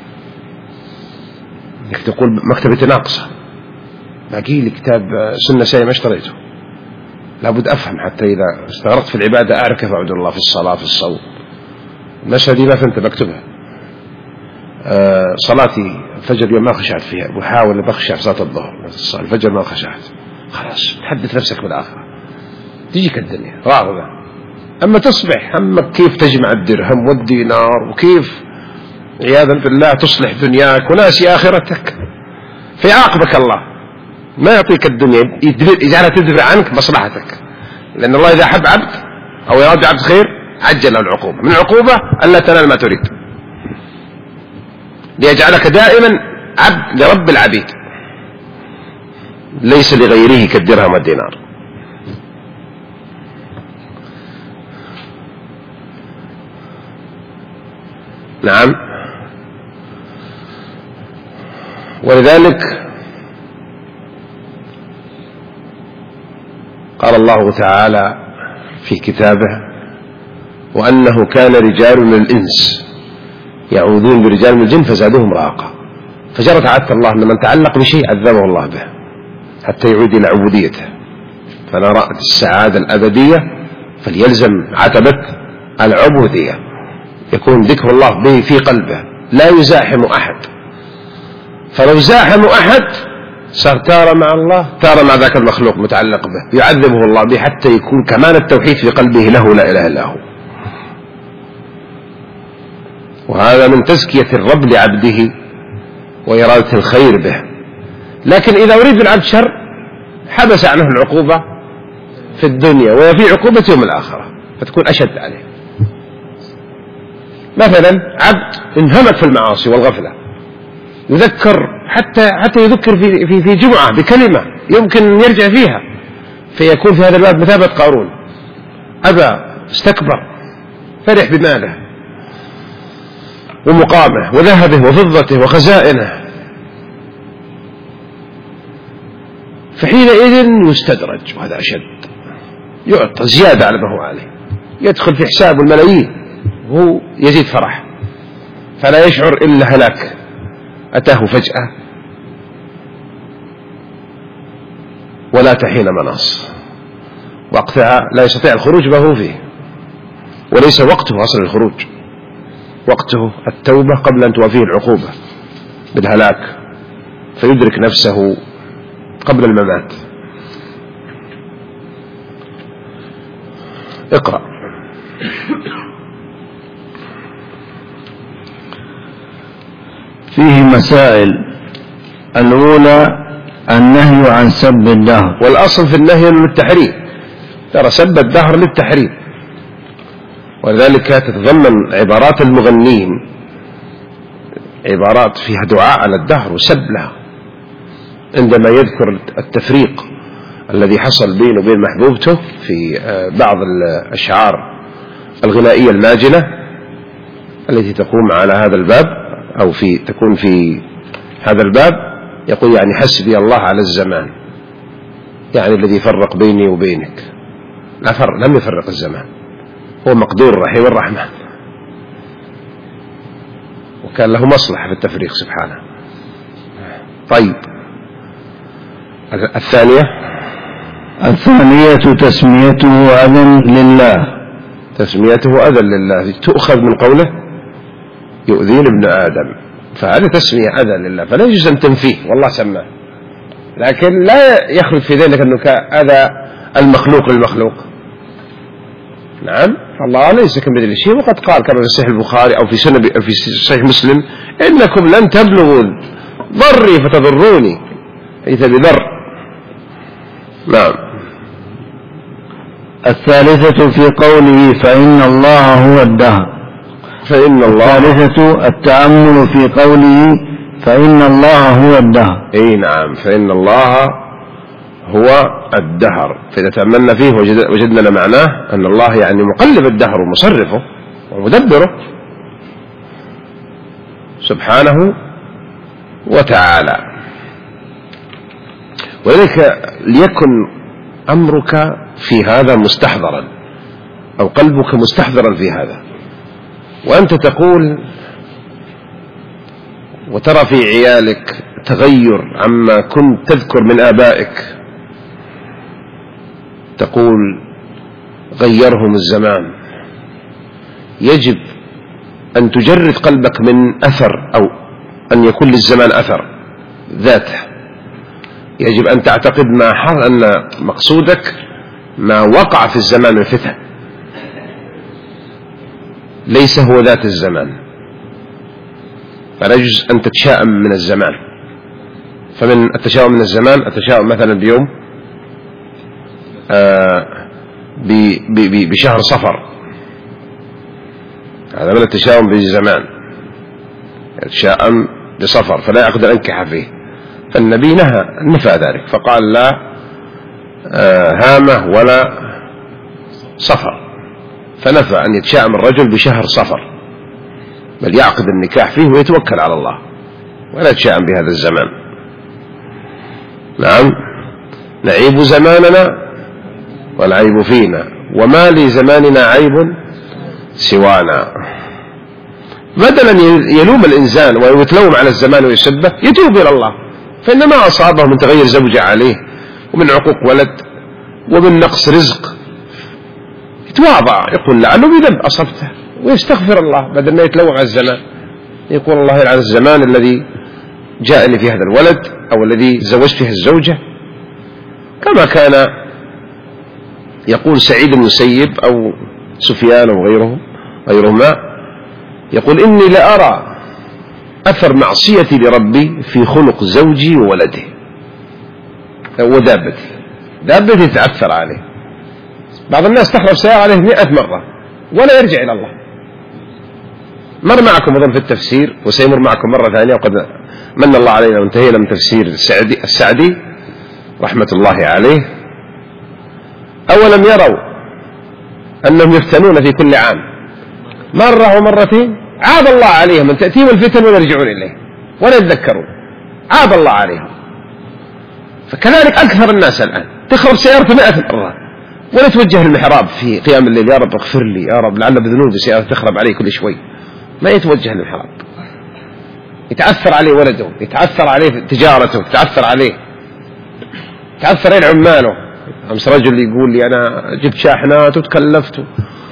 انك تقول مكتبتي ناقصة، باقي لي كتاب سنة سيئة ما اشتريته، لابد أفهم حتى إذا استغرقت في العبادة أعرف كيف أعبد الله في الصلاة في الصوم. المسألة دي ما فهمت بكتبها. أه صلاتي الفجر اليوم ما خشعت فيها، وحاول بخشع في صلاة الظهر، الفجر ما خشعت، خلاص تحدث نفسك بالآخرة، تجيك الدنيا راغبة. أما تصبح همك كيف تجمع الدرهم والدينار وكيف عياذا بالله تصلح دنياك وناسي آخرتك، فيعاقبك الله، ما يعطيك الدنيا، يجعلها تدفع عنك مصلحتك. لأن الله إذا حب عبد أو يراد عبد خير عجل له العقوبة، من العقوبة ألا تنال ما تريد، ليجعلك دائما عبد لرب العبيد ليس لغيره كالدرهم والدينار. نعم. ولذلك قال الله تعالى في كتابه: وأنه كان رجال من الإنس يعوذون برجال من الجن فزادوهم رهقا. فجرت عادة الله أن من تعلق بشيء عذبه الله به حتى يعود إلى عبوديته. فنرى السعادة الأبدية فليلزم عتبة العبودية، يكون ذكر الله به في قلبه لا يزاحم أحد. فلو زاحم أحد صار تارة مع الله، تارة مع ذاك المخلوق متعلق به، يعذبه الله به حتى يكون كمان التوحيد في قلبه له لا إله إلا هو. وهذا من تزكية الرب لعبده وإرادة الخير به. لكن إذا أريد بالعبد شر حبس عنه العقوبة في الدنيا وفي عقوبة يوم الآخرة فتكون أشد عليه. مثلا عبد انهمك في المعاصي والغفلة، يذكر حتى حتى يذكر في في في جمعة بكلمة يمكن يرجع فيها، فيكون في هذا الباب مثابة قارون، أبى، استكبر، فرح بماله ومقامه وذهبه وفضته وخزائنه، فحينئذ يستدرج، وهذا أشد، يعطى زيادة على ما هو عليه، يدخل في حساب الملايين وهو يزيد فرح، فلا يشعر إلا هلاك أتاه فجأة ولا تحين مناص، وقتها لا يستطيع الخروج ما هو فيه، وليس وقته أصل الخروج، وقته التوبة قبل أن توافيه العقوبة بالهلاك، فيدرك نفسه قبل الممات. اقرأ. فيه مسائل. الأولى النهي عن سب الدهر، والأصل في النهي للتحريم، ترى سب الدهر للتحريم، ولذلك تتضمن عبارات المغنين عبارات فيها دعاء على الدهر وسب لها، عندما يذكر التفريق الذي حصل بينه وبين محبوبته في بعض الأشعار الغنائية الماجنة التي تقوم على هذا الباب أو في تكون في هذا الباب، يقول يعني حسبي الله على الزمان، يعني الذي فرق بيني وبينك، لا فرق، لم يفرق الزمان، هو مقدور رحيم الرحمة، وكان له مصلحة في التفريق سبحانه. طيب الثانية الثانية تسميته أذى لله، تسميته أذى لله تؤخذ من قوله يؤذين ابن آدم، فهذا تسمية أذى لله، فلا يجوز أن تنفيه والله سماه، لكن لا يخرج في ذلك أنه كأذى المخلوق للمخلوق. نعم، الله ليس كمثله شيء، وقد قال كما في صحيح البخاري أو في سنة أو في صحيح مسلم إنكم لن تبلغوا ضري فتضروني، ليس بضر. نعم. الثالثة في قوله فإن الله هو الدهر، فإن الله الثالثة التأمل في قوله فإن الله هو الدهر. أي نعم، فإن الله هو الدهر، فإذا تأملنا فيه وجدنا معناه أن الله يعني مقلب الدهر ومصرفه ومدبره سبحانه وتعالى. ولذلك ليكن أمرك في هذا مستحضرا أو قلبك مستحضرا في هذا، وأنت تقول وترى في عيالك تغير عما كنت تذكر من آبائك، تقول غيرهم الزمان، يجب أن تجرد قلبك من أثر أو أن يكون للزمان أثر ذاته، يجب أن تعتقد ما حر أن مقصودك ما وقع في الزمان من فتن، ليس هو ذات الزمان، فلا يجوز أن تتشائم من الزمان. فمن التشاؤم من الزمان التشاؤم مثلا اليوم آه بشهر صفر، هذا من التشاؤم بالزمان، يتشاءم بصفر فلا يعقد الأنكحة فيه، فالنبي نهى نفى ذلك فقال لا آه هامة ولا صفر، فنفى أن يتشاءم الرجل بشهر صفر، بل يعقد النكاح فيه ويتوكل على الله ولا يتشاءم بهذا الزمان. نعم، نعيب زماننا والعيب فينا، وما لزماننا عيب سوانا. بدلا يلوم الإنسان ويتلوم على الزمان ويسبه، يتوب إلى الله، فإن ما أصابه من تغير زوجة عليه ومن عقوق ولد ومن نقص رزق يتواضع، يقول لعله بذنب أصبته ويستغفر الله، بدل ما يتلوم على الزمان يقول الله يلعن الزمان الذي جاءني في هذا الولد أو الذي زوجت فيه الزوجة. كما كان يقول سعيد بن المسيب أو سفيان أو غيره غيرهما، يقول إني لأرى أثر معصيتي لربي في خلق زوجي وولده ودابتي، دابتي تتعثر عليه، بعض الناس تحرم سيارة عليه مئة مرة ولا يرجع إلى الله. مر معكم أظن في التفسير وسيمر معكم مرة ثانية، وقد من الله علينا وانتهينا من تفسير السعدي, السعدي رحمة الله عليه. أولم يروا أنهم يفتنون في كل عام مرة ومرتين، عاب الله عليهم من تأتيهم الفتن ولا يرجعون إليه ولا يتذكرون، عاب الله عليهم. فكذلك أكثر الناس الآن تخرب سيارته مئة مرة ولا توجه المحراب في قيام الليل، يا رب اغفر لي، يا رب لعل بذنوبي سيارة تخرب علي كل شوي، ما يتوجه المحراب. يتعثر عليه ولده، يتعثر عليه تجارته، يتعثر عليه يتعثر عليه عماله. أمس رجل يقول لي أنا جبت شاحنات وتكلفت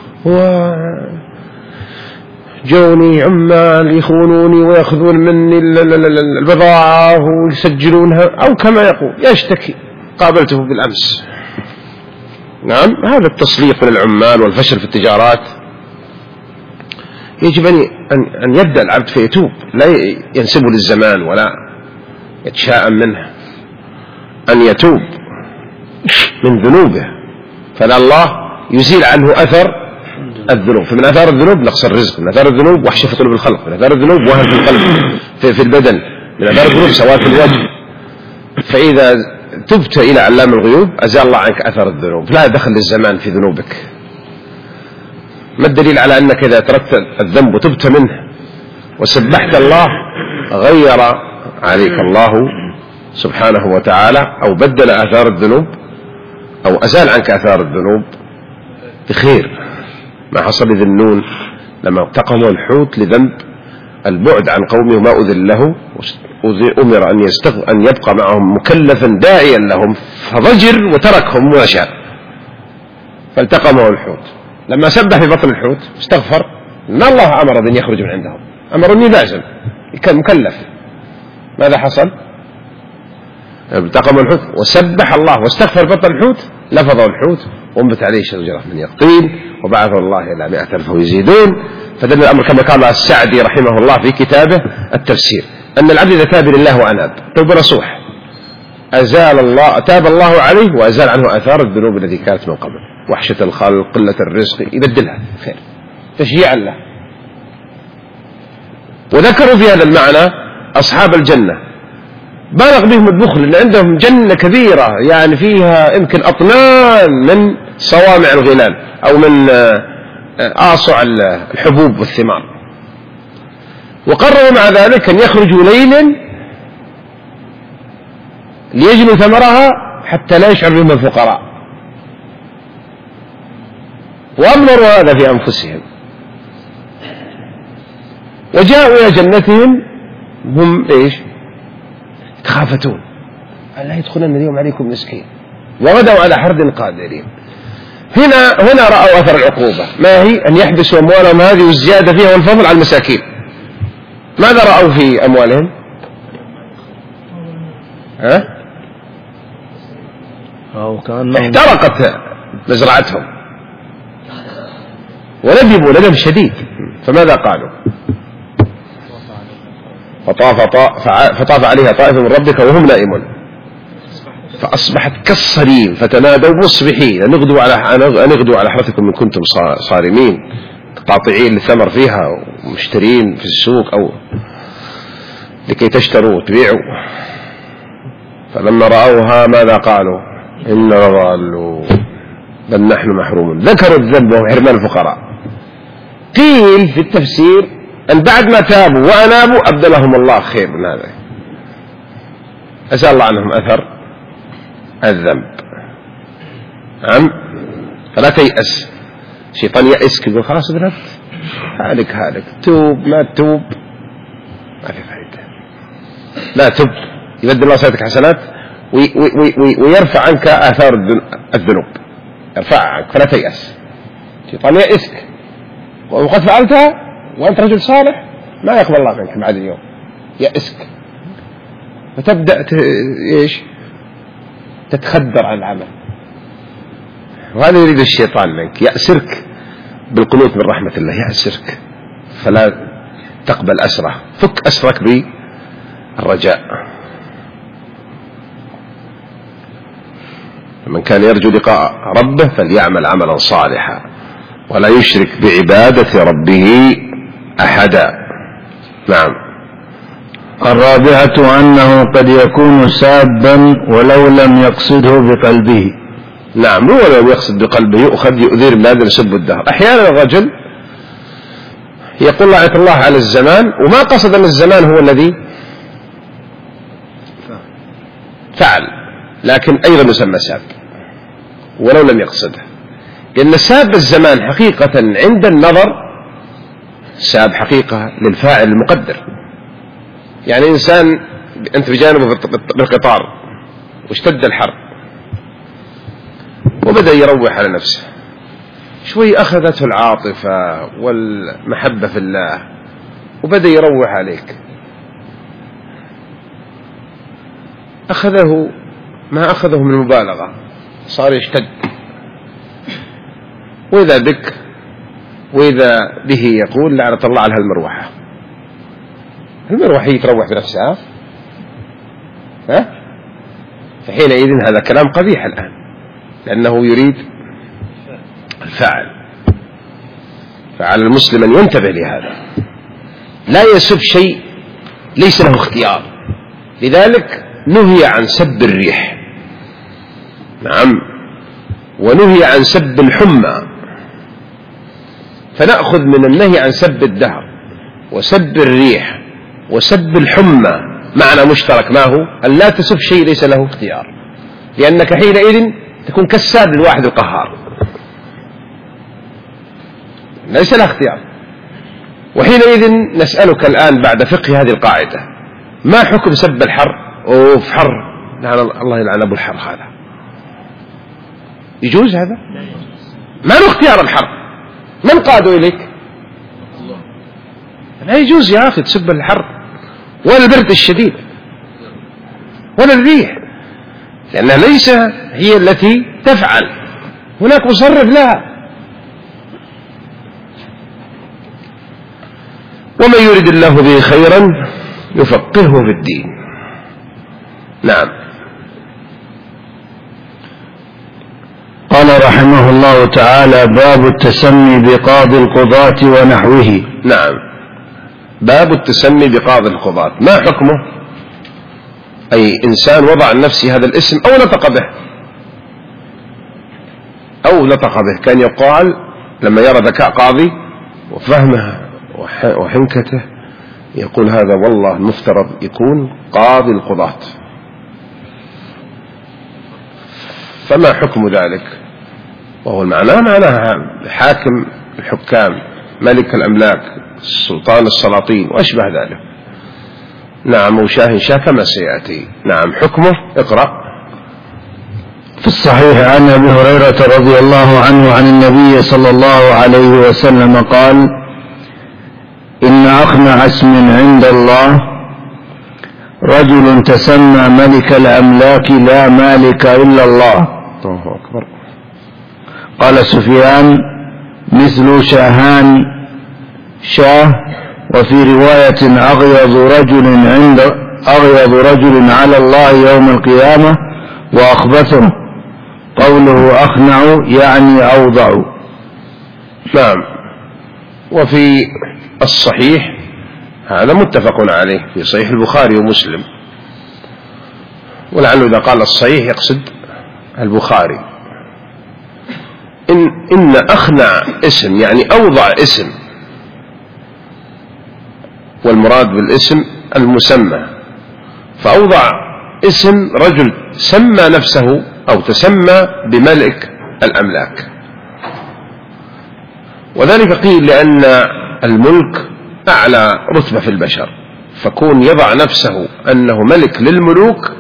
وجوني عمال يخونوني ويأخذون مني البضاعة ويسجلونها، أو كما يقول يشتكي. قابلته بالأمس. نعم، هذا التسليط من العمال والفشل في التجارات يجب أن يبدأ العبد فيتوب، لا ينسبه للزمان ولا يتشاءم منه، أن يتوب من ذنوبه، فلا الله يزيل عنه أثر الذنوب. فمن أثار الذنوب نقص الرزق، من أثار الذنوب وحشة في قلوب الخلق، من أثار الذنوب وهن في القلب في, في البدن، من أثار الذنوب سواد في الوجه. فإذا تبت إلى علام الغيوب أزال الله عنك أثر الذنوب، لا دخل للزمان في ذنوبك. ما الدليل على أنك إذا تركت الذنب وتبت منه وسبحت الله غير عليك الله سبحانه وتعالى، أو بدل آثار الذنوب أو أزال عنك آثار الذنوب بخير؟ ما حصل لذي النون لما التقموا الحوت لذنب البعد عن قومه وما أذن له، أمر أن, يستغ... أن يبقى معهم مكلفا داعيا لهم، فضجر وتركهم وشاء، فالتقموا الحوت. لما سبح في بطن الحوت استغفر، ما الله أمر أن يخرج من عندهم، أمر أني لازم كان مكلف. ماذا حصل؟ التقم الحوت وسبح الله واستغفر بطن الحوت، لفظه الحوت وانبت عليه شجرة من يقطين وبعث الله إلى مئة ألف ويزيدون. فدل الأمر كما قال السعدي رحمه الله في كتابه التفسير أن العبد إذا تاب لله وأناب توبة نصوح أزال الله تاب الله عليه وأزال عنه آثار الذنوب التي كانت من قبل، وحشة الخلق، قلة الرزق، يبدلها خير تشجيعا له. وذكروا في هذا المعنى أصحاب الجنة، بالغ بهم البخل لأن عندهم جنة كبيرة يعني فيها يمكن أطنان من صوامع الغلال أو من آصع الحبوب والثمار، وقرروا مع ذلك أن يخرجوا ليلا ليجنوا ثمرها حتى لا يشعر بهم الفقراء، وأمروا هذا في أنفسهم. وجاءوا إلى جنتهم هم إيش؟ يتخافتون ألا يدخلن اليوم عليكم مسكين، وغدوا على حرد قادرين. هنا هنا رأوا أثر العقوبة، ما هي؟ أن يحبسوا أموالهم هذه والزيادة فيها والفضل على المساكين. ماذا رأوا في أموالهم؟ ها؟ احترقت مزرعتهم وندبوا ندم شديد، فماذا قالوا؟ فطاف, فطاف عليها طائف من ربك وهم نائمون فأصبحت كالصريم فتنادوا مصبحين أن اغدوا على نغدوا على حرثكم إن كنتم صارمين، قاطعين للثمر فيها ومشترين في السوق أو لكي تشتروا وتبيعوا. فلما رأوها ماذا قالوا؟ إن ضالوا بل نحن محرومون. ذكروا الذنب وهو حرمان الفقراء. قيل في التفسير أن بعد ما تابوا وأنابوا أبدلهم الله خير من هذا، أزال الله عنهم أثر الذنب. نعم، فلا تيأس. شيطان يأسك يقول خلاص ذنبت هالك هالك، توب ما تتوب ما في فائدة، لا تب يبدل الله سيئاتك حسنات وي وي وي ويرفع عنك آثار الذنوب، يرفع عنك، فلا تيأس. شيطان يأسك وقد فعلتها وأنت رجل صالح ما يقبل الله منك بعد اليوم، يأسك فتبدأ إيش تتخدر عن العمل، وهذا يريد الشيطان منك، يأسرك بالقنوط من رحمة الله، يأسرك فلا تقبل أسره، فك أسرك بالرجاء. من كان يرجو لقاء ربه فليعمل عملا صالحا ولا يشرك بعبادة ربه أحدا. نعم. الرابعة أنه قد يكون سابا ولو لم يقصده بقلبه. نعم، هو لو يقصد بقلبه يؤخذ يؤذير من هذا يسب الدهر. أحيانا الرجل يقول لعنة الله على الزمان وما قصد أن الزمان هو الذي فعل، لكن أيضا يسمى ساب ولو لم يقصده، لأن ساب الزمان حقيقة عند النظر ساب حقيقة للفاعل المقدر. يعني إنسان أنت بجانبه بالقطار واشتد الحر وبدأ يروح على نفسه، شوي أخذته العاطفة والمحبة في الله وبدأ يروح عليك، أخذه ما أخذه من المبالغة، صار يشتد، وإذا بك وإذا به يقول لعنة الله على هالمروحة. المروحة هي تروح بنفسها، ها؟ فحينئذ هذا كلام قبيح الآن، لأنه يريد الفاعل. فعلى المسلم أن ينتبه لهذا، لا يسب شيء ليس له اختيار. لذلك نهي عن سب الريح، نعم، ونهي عن سب الحمى. فنأخذ من النهي عن سب الدهر وسب الريح وسب الحمى معنى مشترك، ما هو؟ أن لا تسب شيء ليس له اختيار، لأنك حينئذ تكون كالساب للواحد القهار، ليس له اختيار. وحينئذ نسألك الآن بعد فقه هذه القاعدة، ما حكم سب الحر؟ أوف حر، الله يلعن أبو الحر، هذا يجوز؟ هذا ما له اختيار. الحر من قادوا إليك؟ لا يجوز يا أخي تسب الحر ولا البرد الشديد ولا الريح، لأنها ليس هي التي تفعل، هناك مصرف لها. ومن يرد الله به خيرا يفقهه في الدين. نعم. قال رحمه الله تعالى: باب التسمي بقاضي القضاة ونحوه. نعم، باب التسمي بقاضي القضاة، ما حكمه؟ أي إنسان وضع لنفسه هذا الاسم أو نطق به أو نطق به، كان يقال لما يرى ذكاء قاضي وفهمه وحنكته يقول هذا والله المفترض يكون قاضي القضاة. فما حكم ذلك؟ وهو المعنى معناها حاكم الحكام، ملك الأملاك، سلطان السلاطين وأشبه ذلك. نعم، وشاه شاه كما سيأتي. نعم، حكمه اقرأ. في الصحيح عن أبي هريرة رضي الله عنه عن النبي صلى الله عليه وسلم قال: إن أخنع اسم عند الله رجل تسمى ملك الأملاك لا مالك إلا الله. الله أكبر. قال سفيان: مثل شاهان شاه. وفي رواية أغيظ رجل عند أغيظ رجل على الله يوم القيامة وأخبثه. قوله أخنع يعني أوضع. نعم. وفي الصحيح هذا متفق عليه في صحيح البخاري ومسلم، ولعله إذا قال الصحيح يقصد البخاري. إن, إن أخنع اسم يعني أوضع اسم، والمراد بالاسم المسمى، فأوضع اسم رجل سمى نفسه أو تسمى بملك الأملاك. وذلك قيل لأن الملك أعلى رتبة في البشر، فكون يضع نفسه أنه ملك للملوك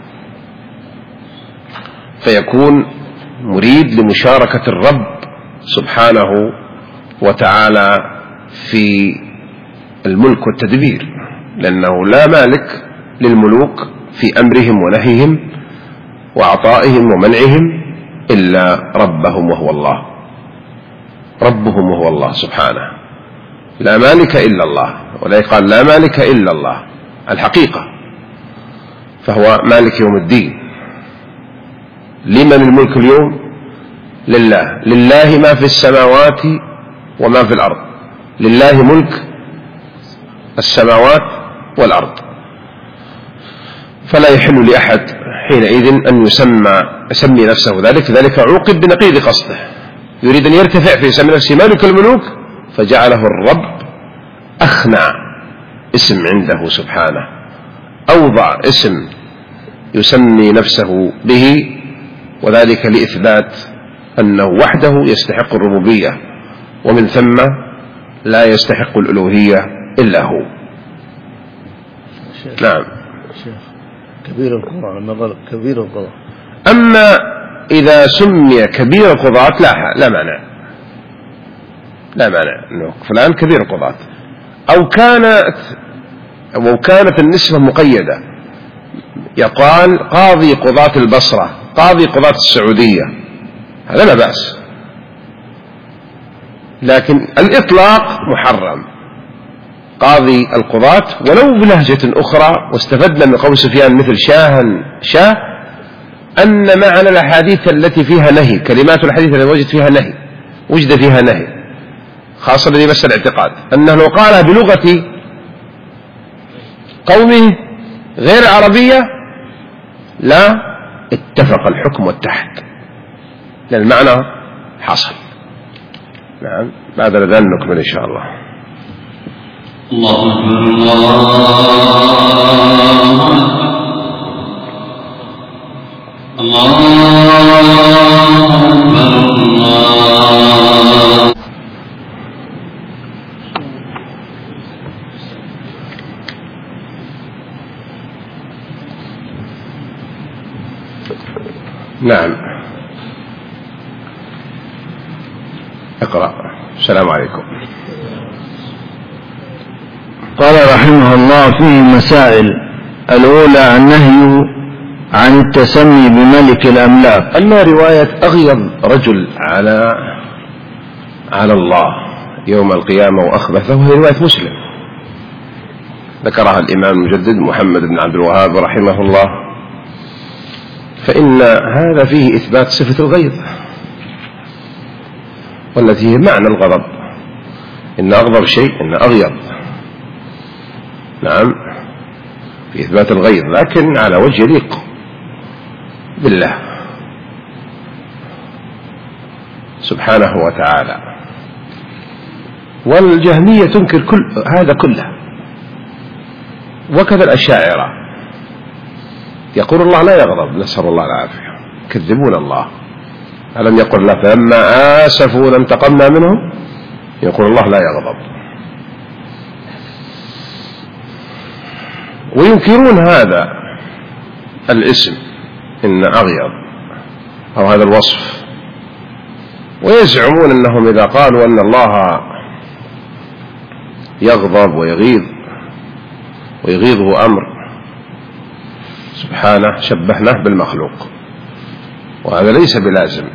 فيكون مريد لمشاركة الرب سبحانه وتعالى في الملك والتدبير، لأنه لا مالك للملوك في أمرهم ونهيهم وعطائهم ومنعهم إلا ربهم وهو الله، ربهم وهو الله سبحانه. لا مالك إلا الله، ولا يقال لا مالك إلا الله الحقيقة، فهو مالك يوم الدين. لمن الملك اليوم؟ لله. لله ما في السماوات وما في الأرض، لله ملك السماوات والأرض. فلا يحل لأحد حينئذ أن يسمى يسمي نفسه ذلك، ذلك عوقب بنقيض قصده، يريد أن يرتفع في يسمي نفسه مالك الملوك فجعله الرب أخنع اسم عنده سبحانه، أوضع اسم يسمي نفسه به، وذلك لإثبات أنه وحده يستحق الربوبية، ومن ثم لا يستحق الألوهية إلا هو. شيخ. نعم. شيخ. كبير القضاء لما كبير القضاء. أما إذا سمي كبير القضاة لا لا مانع، لا مانع أنه فلان كبير القضاة، أو كانت أو كانت النسبة مقيدة، يقال قاضي قضاة البصرة، قاضي قضاة السعودية، هذا لا بأس، لكن الإطلاق محرم، قاضي القضاة ولو بلهجة أخرى. واستفدنا من قول سفيان مثل شاها شاه أن معنى الأحاديث التي فيها نهي، كلمات الحديث التي وجد فيها نهي وجد فيها نهي خاصة الذي مس الاعتقاد، أنه لو قالها بلغة قومه غير عربية لا اتفق الحكم واتحد، لأن المعنى حصل. نعم. بعد ذلك نكمل إن شاء الله. الله أكبر الله أكبر الله. نعم. اقرأ. السلام عليكم. قال رحمه الله: فيه مسائل. الأولى النهي عن التسمي بملك الأملاك. أما رواية أغيظ رجل على على الله يوم القيامة وأخبثه هي رواية مسلم، ذكرها الإمام المجدد محمد بن عبد الوهاب رحمه الله، فإن هذا فيه إثبات صفة الغيظ، والتي هي معنى الغضب، إن أغضب شيء إن أغيظ. نعم، في إثبات الغيظ، لكن على وجه يليق بالله سبحانه وتعالى. والجهمية تنكر كل هذا كله، وكذا الأشاعرة يقول الله لا يغضب، نسأل الله العافية، يكذبون الله. ألم يقل الله فلما آسفوا انتقمنا منهم، يقول الله لا يغضب. وينكرون هذا الاسم إن أغيظ أو هذا الوصف، ويزعمون أنهم إذا قالوا أن الله يغضب ويغيظ ويغيظه أمر سبحانه شبهناه بالمخلوق، وهذا ليس بلازم،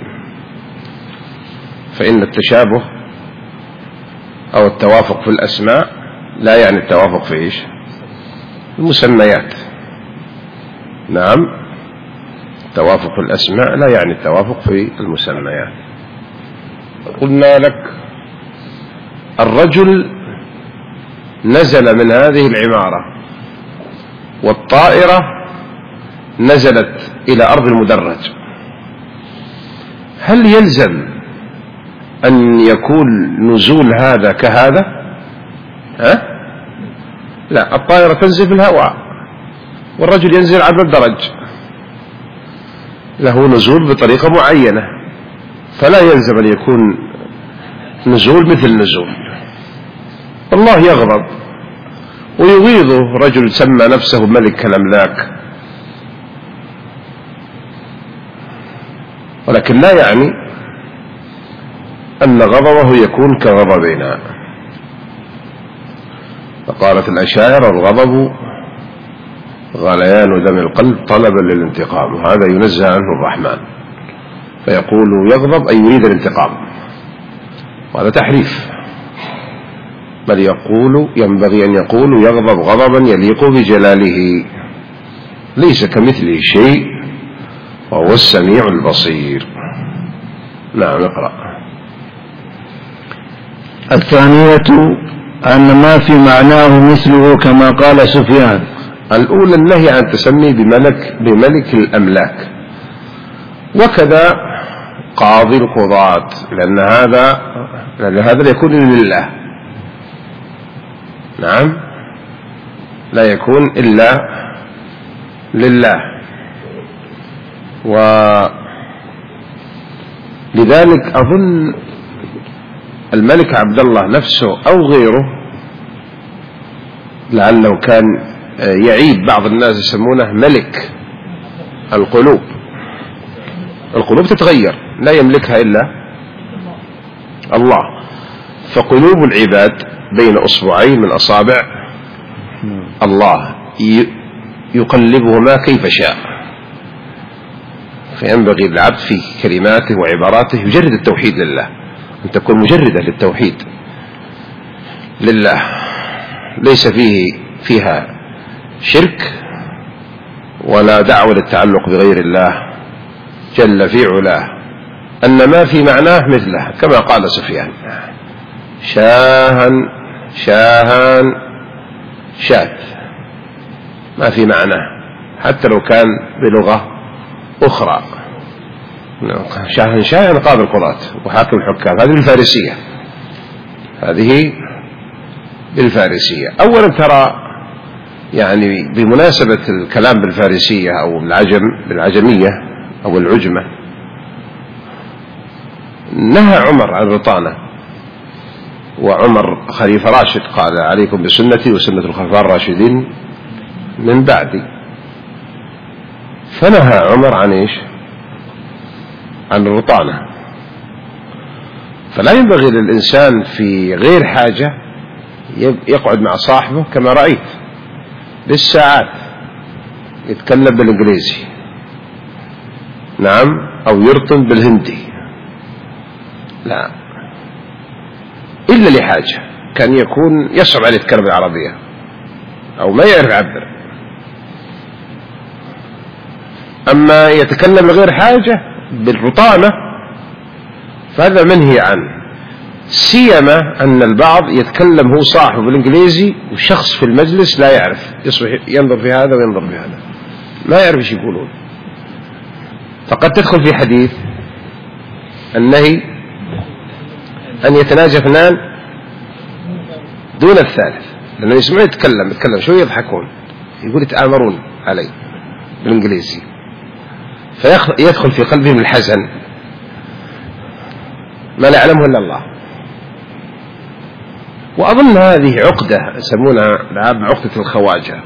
فإن التشابه أو التوافق في الأسماء لا يعني التوافق في إيش؟ المسميات. نعم، التوافق في الأسماء لا يعني التوافق في المسميات. قلنا لك الرجل نزل من هذه العمارة، والطائرة نزلت إلى أرض المدرج، هل يلزم أن يكون نزول هذا كهذا؟ ها؟ لا، الطائرة تنزل في الهواء والرجل ينزل على الدرج، له نزول بطريقة معينة، فلا يلزم أن يكون نزول مثل نزول. الله يغضب ويغيظه رجل سمى نفسه ملك الأملاك، ولكن لا يعني أن غضبه يكون كغضبنا. فقالت الأشاعرة الغضب غليان دم القلب طلبا للانتقام، وهذا ينزه عنه الرحمن، فيقول يغضب أي يريد الانتقام، وهذا تحريف، بل يقول ينبغي أن يقول يغضب غضبا يليق بجلاله، ليس كمثله شيء وهو السميع البصير. نعم، اقرأ. الثانية أن ما في معناه مثله كما قال سفيان. الأولى النهي عن التسمي بملك بملك الأملاك، وكذا قاضي القضاة، لأن هذا لأن هذا يكون لله. نعم، لا يكون إلا لله. ولذلك أظن الملك عبد الله نفسه أو غيره لعله كان يعيب بعض الناس يسمونه ملك القلوب. القلوب تتغير لا يملكها إلا الله، فقلوب العباد بين أصبعين من أصابع الله يقلبهما كيف شاء، فينبغي العبد في كلماته وعباراته يجرد التوحيد لله، أن تكون مجردة للتوحيد لله، ليس فيه فيها شرك ولا دعوة للتعلق بغير الله جل في علاه، أن ما في معناه مثله، كما قال سفيان: شاهن شاهن شاذ، ما في معناه حتى لو كان بلغة أخرى. شاهن شاهن قاضي القضاة وحاكم الحكام، هذه بالفارسية، هذه بالفارسية. أولا ترى يعني بمناسبة الكلام بالفارسية أو بالعجم بالعجمية أو العجمة، نهى عمر عن الرطانة، وعمر خليفة راشد قال: عليكم بسنتي وسنة الخلفاء الراشدين من بعدي. فنهى عمر عن إيش؟ عن الرطانة. فلا ينبغي للإنسان في غير حاجة يقعد مع صاحبه كما رأيت بالساعات يتكلم بالإنجليزي، نعم، أو يرطن بالهندي، لا، إلا لحاجة، كان يكون يصعب عليه يتكلم العربية أو ما يعرف يعبر. أما يتكلم لغير حاجة بالرطانة فهذا منهي عنه، سيما أن البعض يتكلم هو صاحبه بالإنجليزي والشخص في المجلس لا يعرف، يصبح ينظر في هذا وينظر في هذا، ما يعرف ايش يقولون. فقد تدخل في حديث النهي أن يتناجى اثنان دون الثالث، لأنه يسمعون يتكلم يتكلم شوي يضحكون، يقول يتآمرون علي بالإنجليزي، فيدخل في قلبهم الحزن ما لا يعلمه إلا الله. وأظن هذه عقدة يسمونها العاب عقدة الخواجة،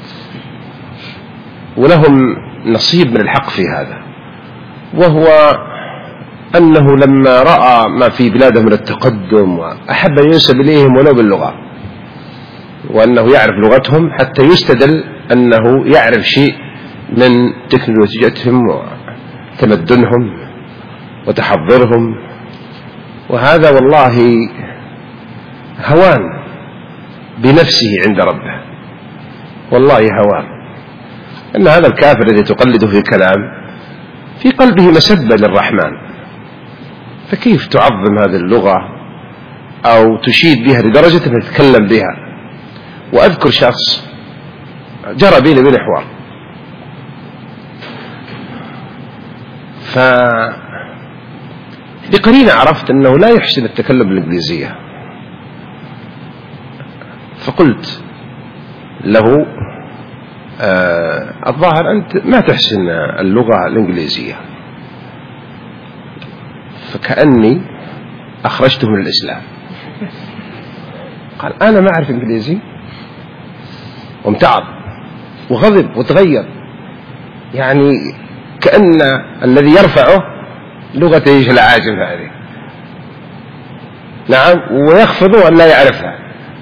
ولهم نصيب من الحق في هذا، وهو أنه لما رأى ما في بلاده من التقدم وأحب أن ينسب إليهم ولو باللغة، وأنه يعرف لغتهم حتى يستدل أنه يعرف شيء من تكنولوجيتهم وتمدنهم وتحضرهم، وهذا والله هوان بنفسه عند ربه، والله هوان. أن هذا الكافر الذي تقلده في كلام في قلبه مسبة للرحمن، فكيف تعظم هذه اللغة أو تشيد بها لدرجة أن تتكلم بها؟ وأذكر شخص جرى بيني وبين حوار، ف بقرينة عرفت أنه لا يحسن التكلم بالإنجليزية، فقلت له: آه الظاهر أنت ما تحسن اللغة الإنجليزية. فكأني أخرجته من الإسلام. قال: أنا ما أعرف إنجليزي، وامتعض وغضب وتغير، يعني كأن الذي يرفعه لغة ايش العاجم هذه، نعم، ويخفضه أن لا يعرفها.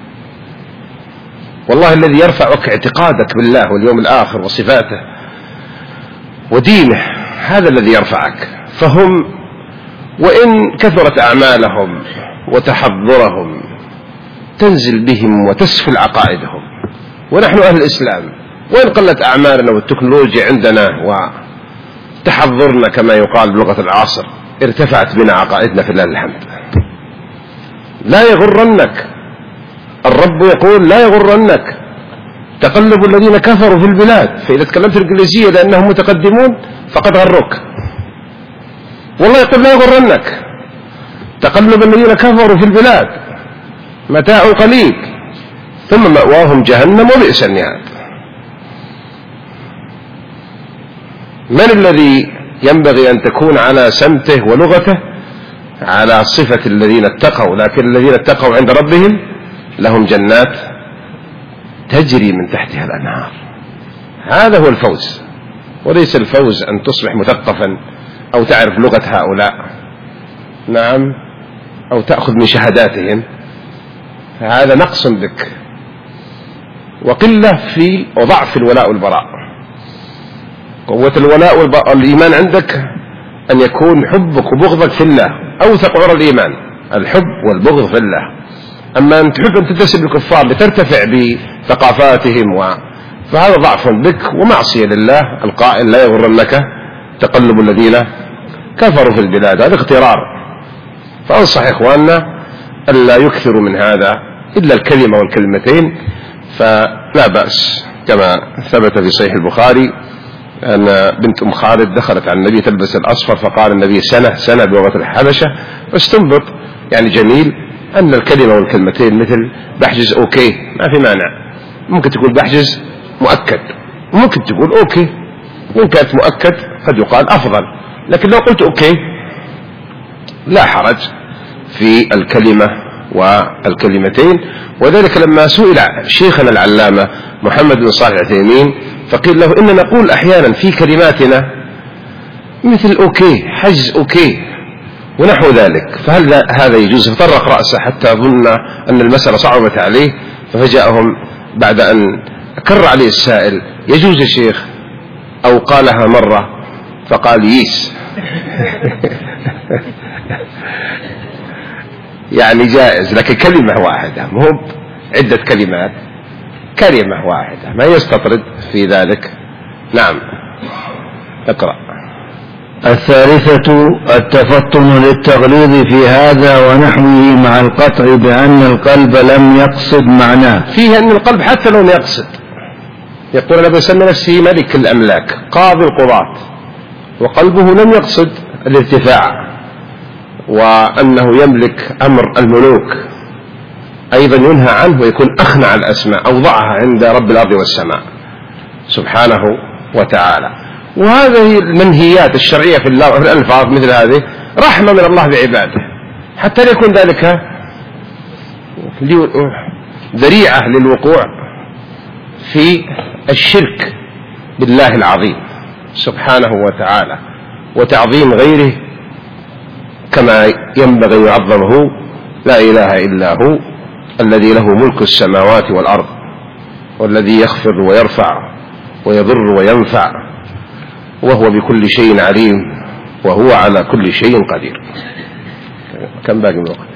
والله الذي يرفعك اعتقادك بالله واليوم الآخر وصفاته ودينه، هذا الذي يرفعك. فهم وإن كثرت أعمالهم وتحضرهم تنزل بهم وتسفل عقائدهم، ونحن أهل الإسلام وإن قلت أعمالنا والتكنولوجيا عندنا وتحضرنا كما يقال بلغة العصر ارتفعت بنا عقائدنا فلله الحمد. لا يغرنك، الرب يقول: لا يغرنك تقلب الذين كفروا في البلاد، فإذا تكلمت الإنجليزية لأنهم متقدمون فقد غروك. والله يقول: لا يغرنك تقلب الذين كفروا في البلاد، متاع قليل ثم مأواهم جهنم وبئس المهاد. من الذي ينبغي أن تكون على سمته ولغته على صفة الذين اتقوا، لكن الذين اتقوا عند ربهم لهم جنات تجري من تحتها الأنهار. هذا هو الفوز، وليس الفوز أن تصبح مثقفا أو تعرف لغة هؤلاء، نعم، أو تأخذ من شهاداتهم، هذا نقص بك وقلة في وضعف الولاء والبراء. قوة الولاء والإيمان عندك أن يكون حبك وبغضك في الله أوثق عرى الإيمان، الحب والبغض في الله. أما أن تحب أن تنتسب للكفار لترتفع بثقافاتهم و... فهذا ضعف بك ومعصية لله القائل لا يغرنك تقلب الذين كفروا في البلاد، هذا اغترار. فأنصح إخواننا ألا يكثروا من هذا إلا الكلمة والكلمتين، فلا بأس. كما ثبت في صحيح البخاري أن بنت أم خالد دخلت على النبي تلبس الأصفر، فقال النبي سنة سنة بلغة الحبشة، واستنبط يعني جميل أن الكلمة والكلمتين مثل بحجز أوكي ما في مانع، ممكن تقول بحجز مؤكد، ممكن تقول أوكي، وإن كانت مؤكد قد يقال أفضل، لكن لو قلت أوكي لا حرج في الكلمة والكلمتين. وذلك لما سئل شيخنا العلامة محمد بن صالح العثيمين فقيل له إن نقول أحيانا في كلماتنا مثل أوكي، حجز أوكي ونحو ذلك، فهل هذا يجوز؟ فطرق رأسه حتى ظن أن المسألة صعبت عليه، ففجأهم بعد أن كر عليه السائل يجوز يا شيخ أو قالها مرة فقال ييس يعني جائز، لكن كلمة واحدة مو عدة كلمات، كلمة واحدة ما يستطرد في ذلك. نعم اقرأ. الثالثة التفطن للتغليظ في هذا ونحوه مع القطع بأن القلب لم يقصد معناه. فيه أن القلب حتى لو يقصد، يقول أنا بسمي نفسي ملك الأملاك قاضي القضاة، وقلبه لم يقصد الارتفاع وأنه يملك أمر الملوك، أيضا ينهى عنه ويكون أخنع الأسماء أوضعها عند رب الأرض والسماء سبحانه وتعالى. وهذه المنهيات الشرعية في الألفاظ مثل هذه رحمة من الله بعباده، حتى لا يكون ذلك ذريعة للوقوع في الشرك بالله العظيم سبحانه وتعالى وتعظيم غيره كما ينبغي يعظمه. لا إله إلا هو الذي له ملك السماوات والأرض، والذي يخفض ويرفع ويضر وينفع، وهو بكل شيء عليم، وهو على كل شيء قدير. كم باقي من الوقت؟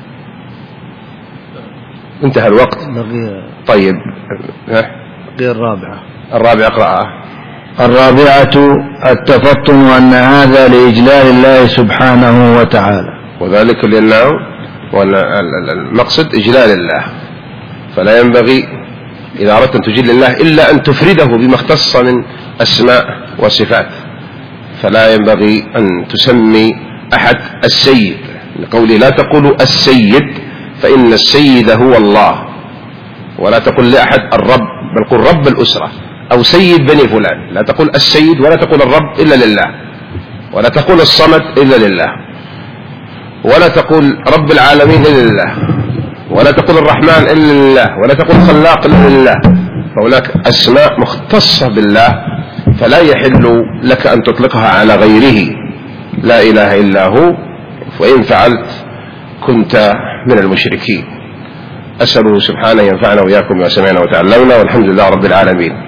انتهى الوقت. طيب بقي الرابعة. الرابعة اقرأها. الرابعة التفطن أن هذا لإجلال الله سبحانه وتعالى، وذلك لأنه المقصد إجلال الله، فلا ينبغي إذا أردت أن تجل الله إلا أن تفرده بما اختص من أسماء وصفات، فلا ينبغي أن تسمي أحد السيد، لقوله لا تقول السيد فإن السيد هو الله، ولا تقول لأحد الرب، بل قل رب الأسرة أو سيد بني فلان، لا تقول السيد ولا تقول الرب إلا لله، ولا تقول الصمد إلا لله، ولا تقول رب العالمين إلا لله، ولا تقول الرحمن إلا لله، ولا تقول خلاق إلا لله، فهناك أسماء مختصة بالله فلا يحل لك أن تطلقها على غيره. لا إله إلا هو، وإن فعلت كنت من المشركين. أسأله سبحانه ينفعنا وإياكم ما سمعنا وتعلمنا، والحمد لله رب العالمين.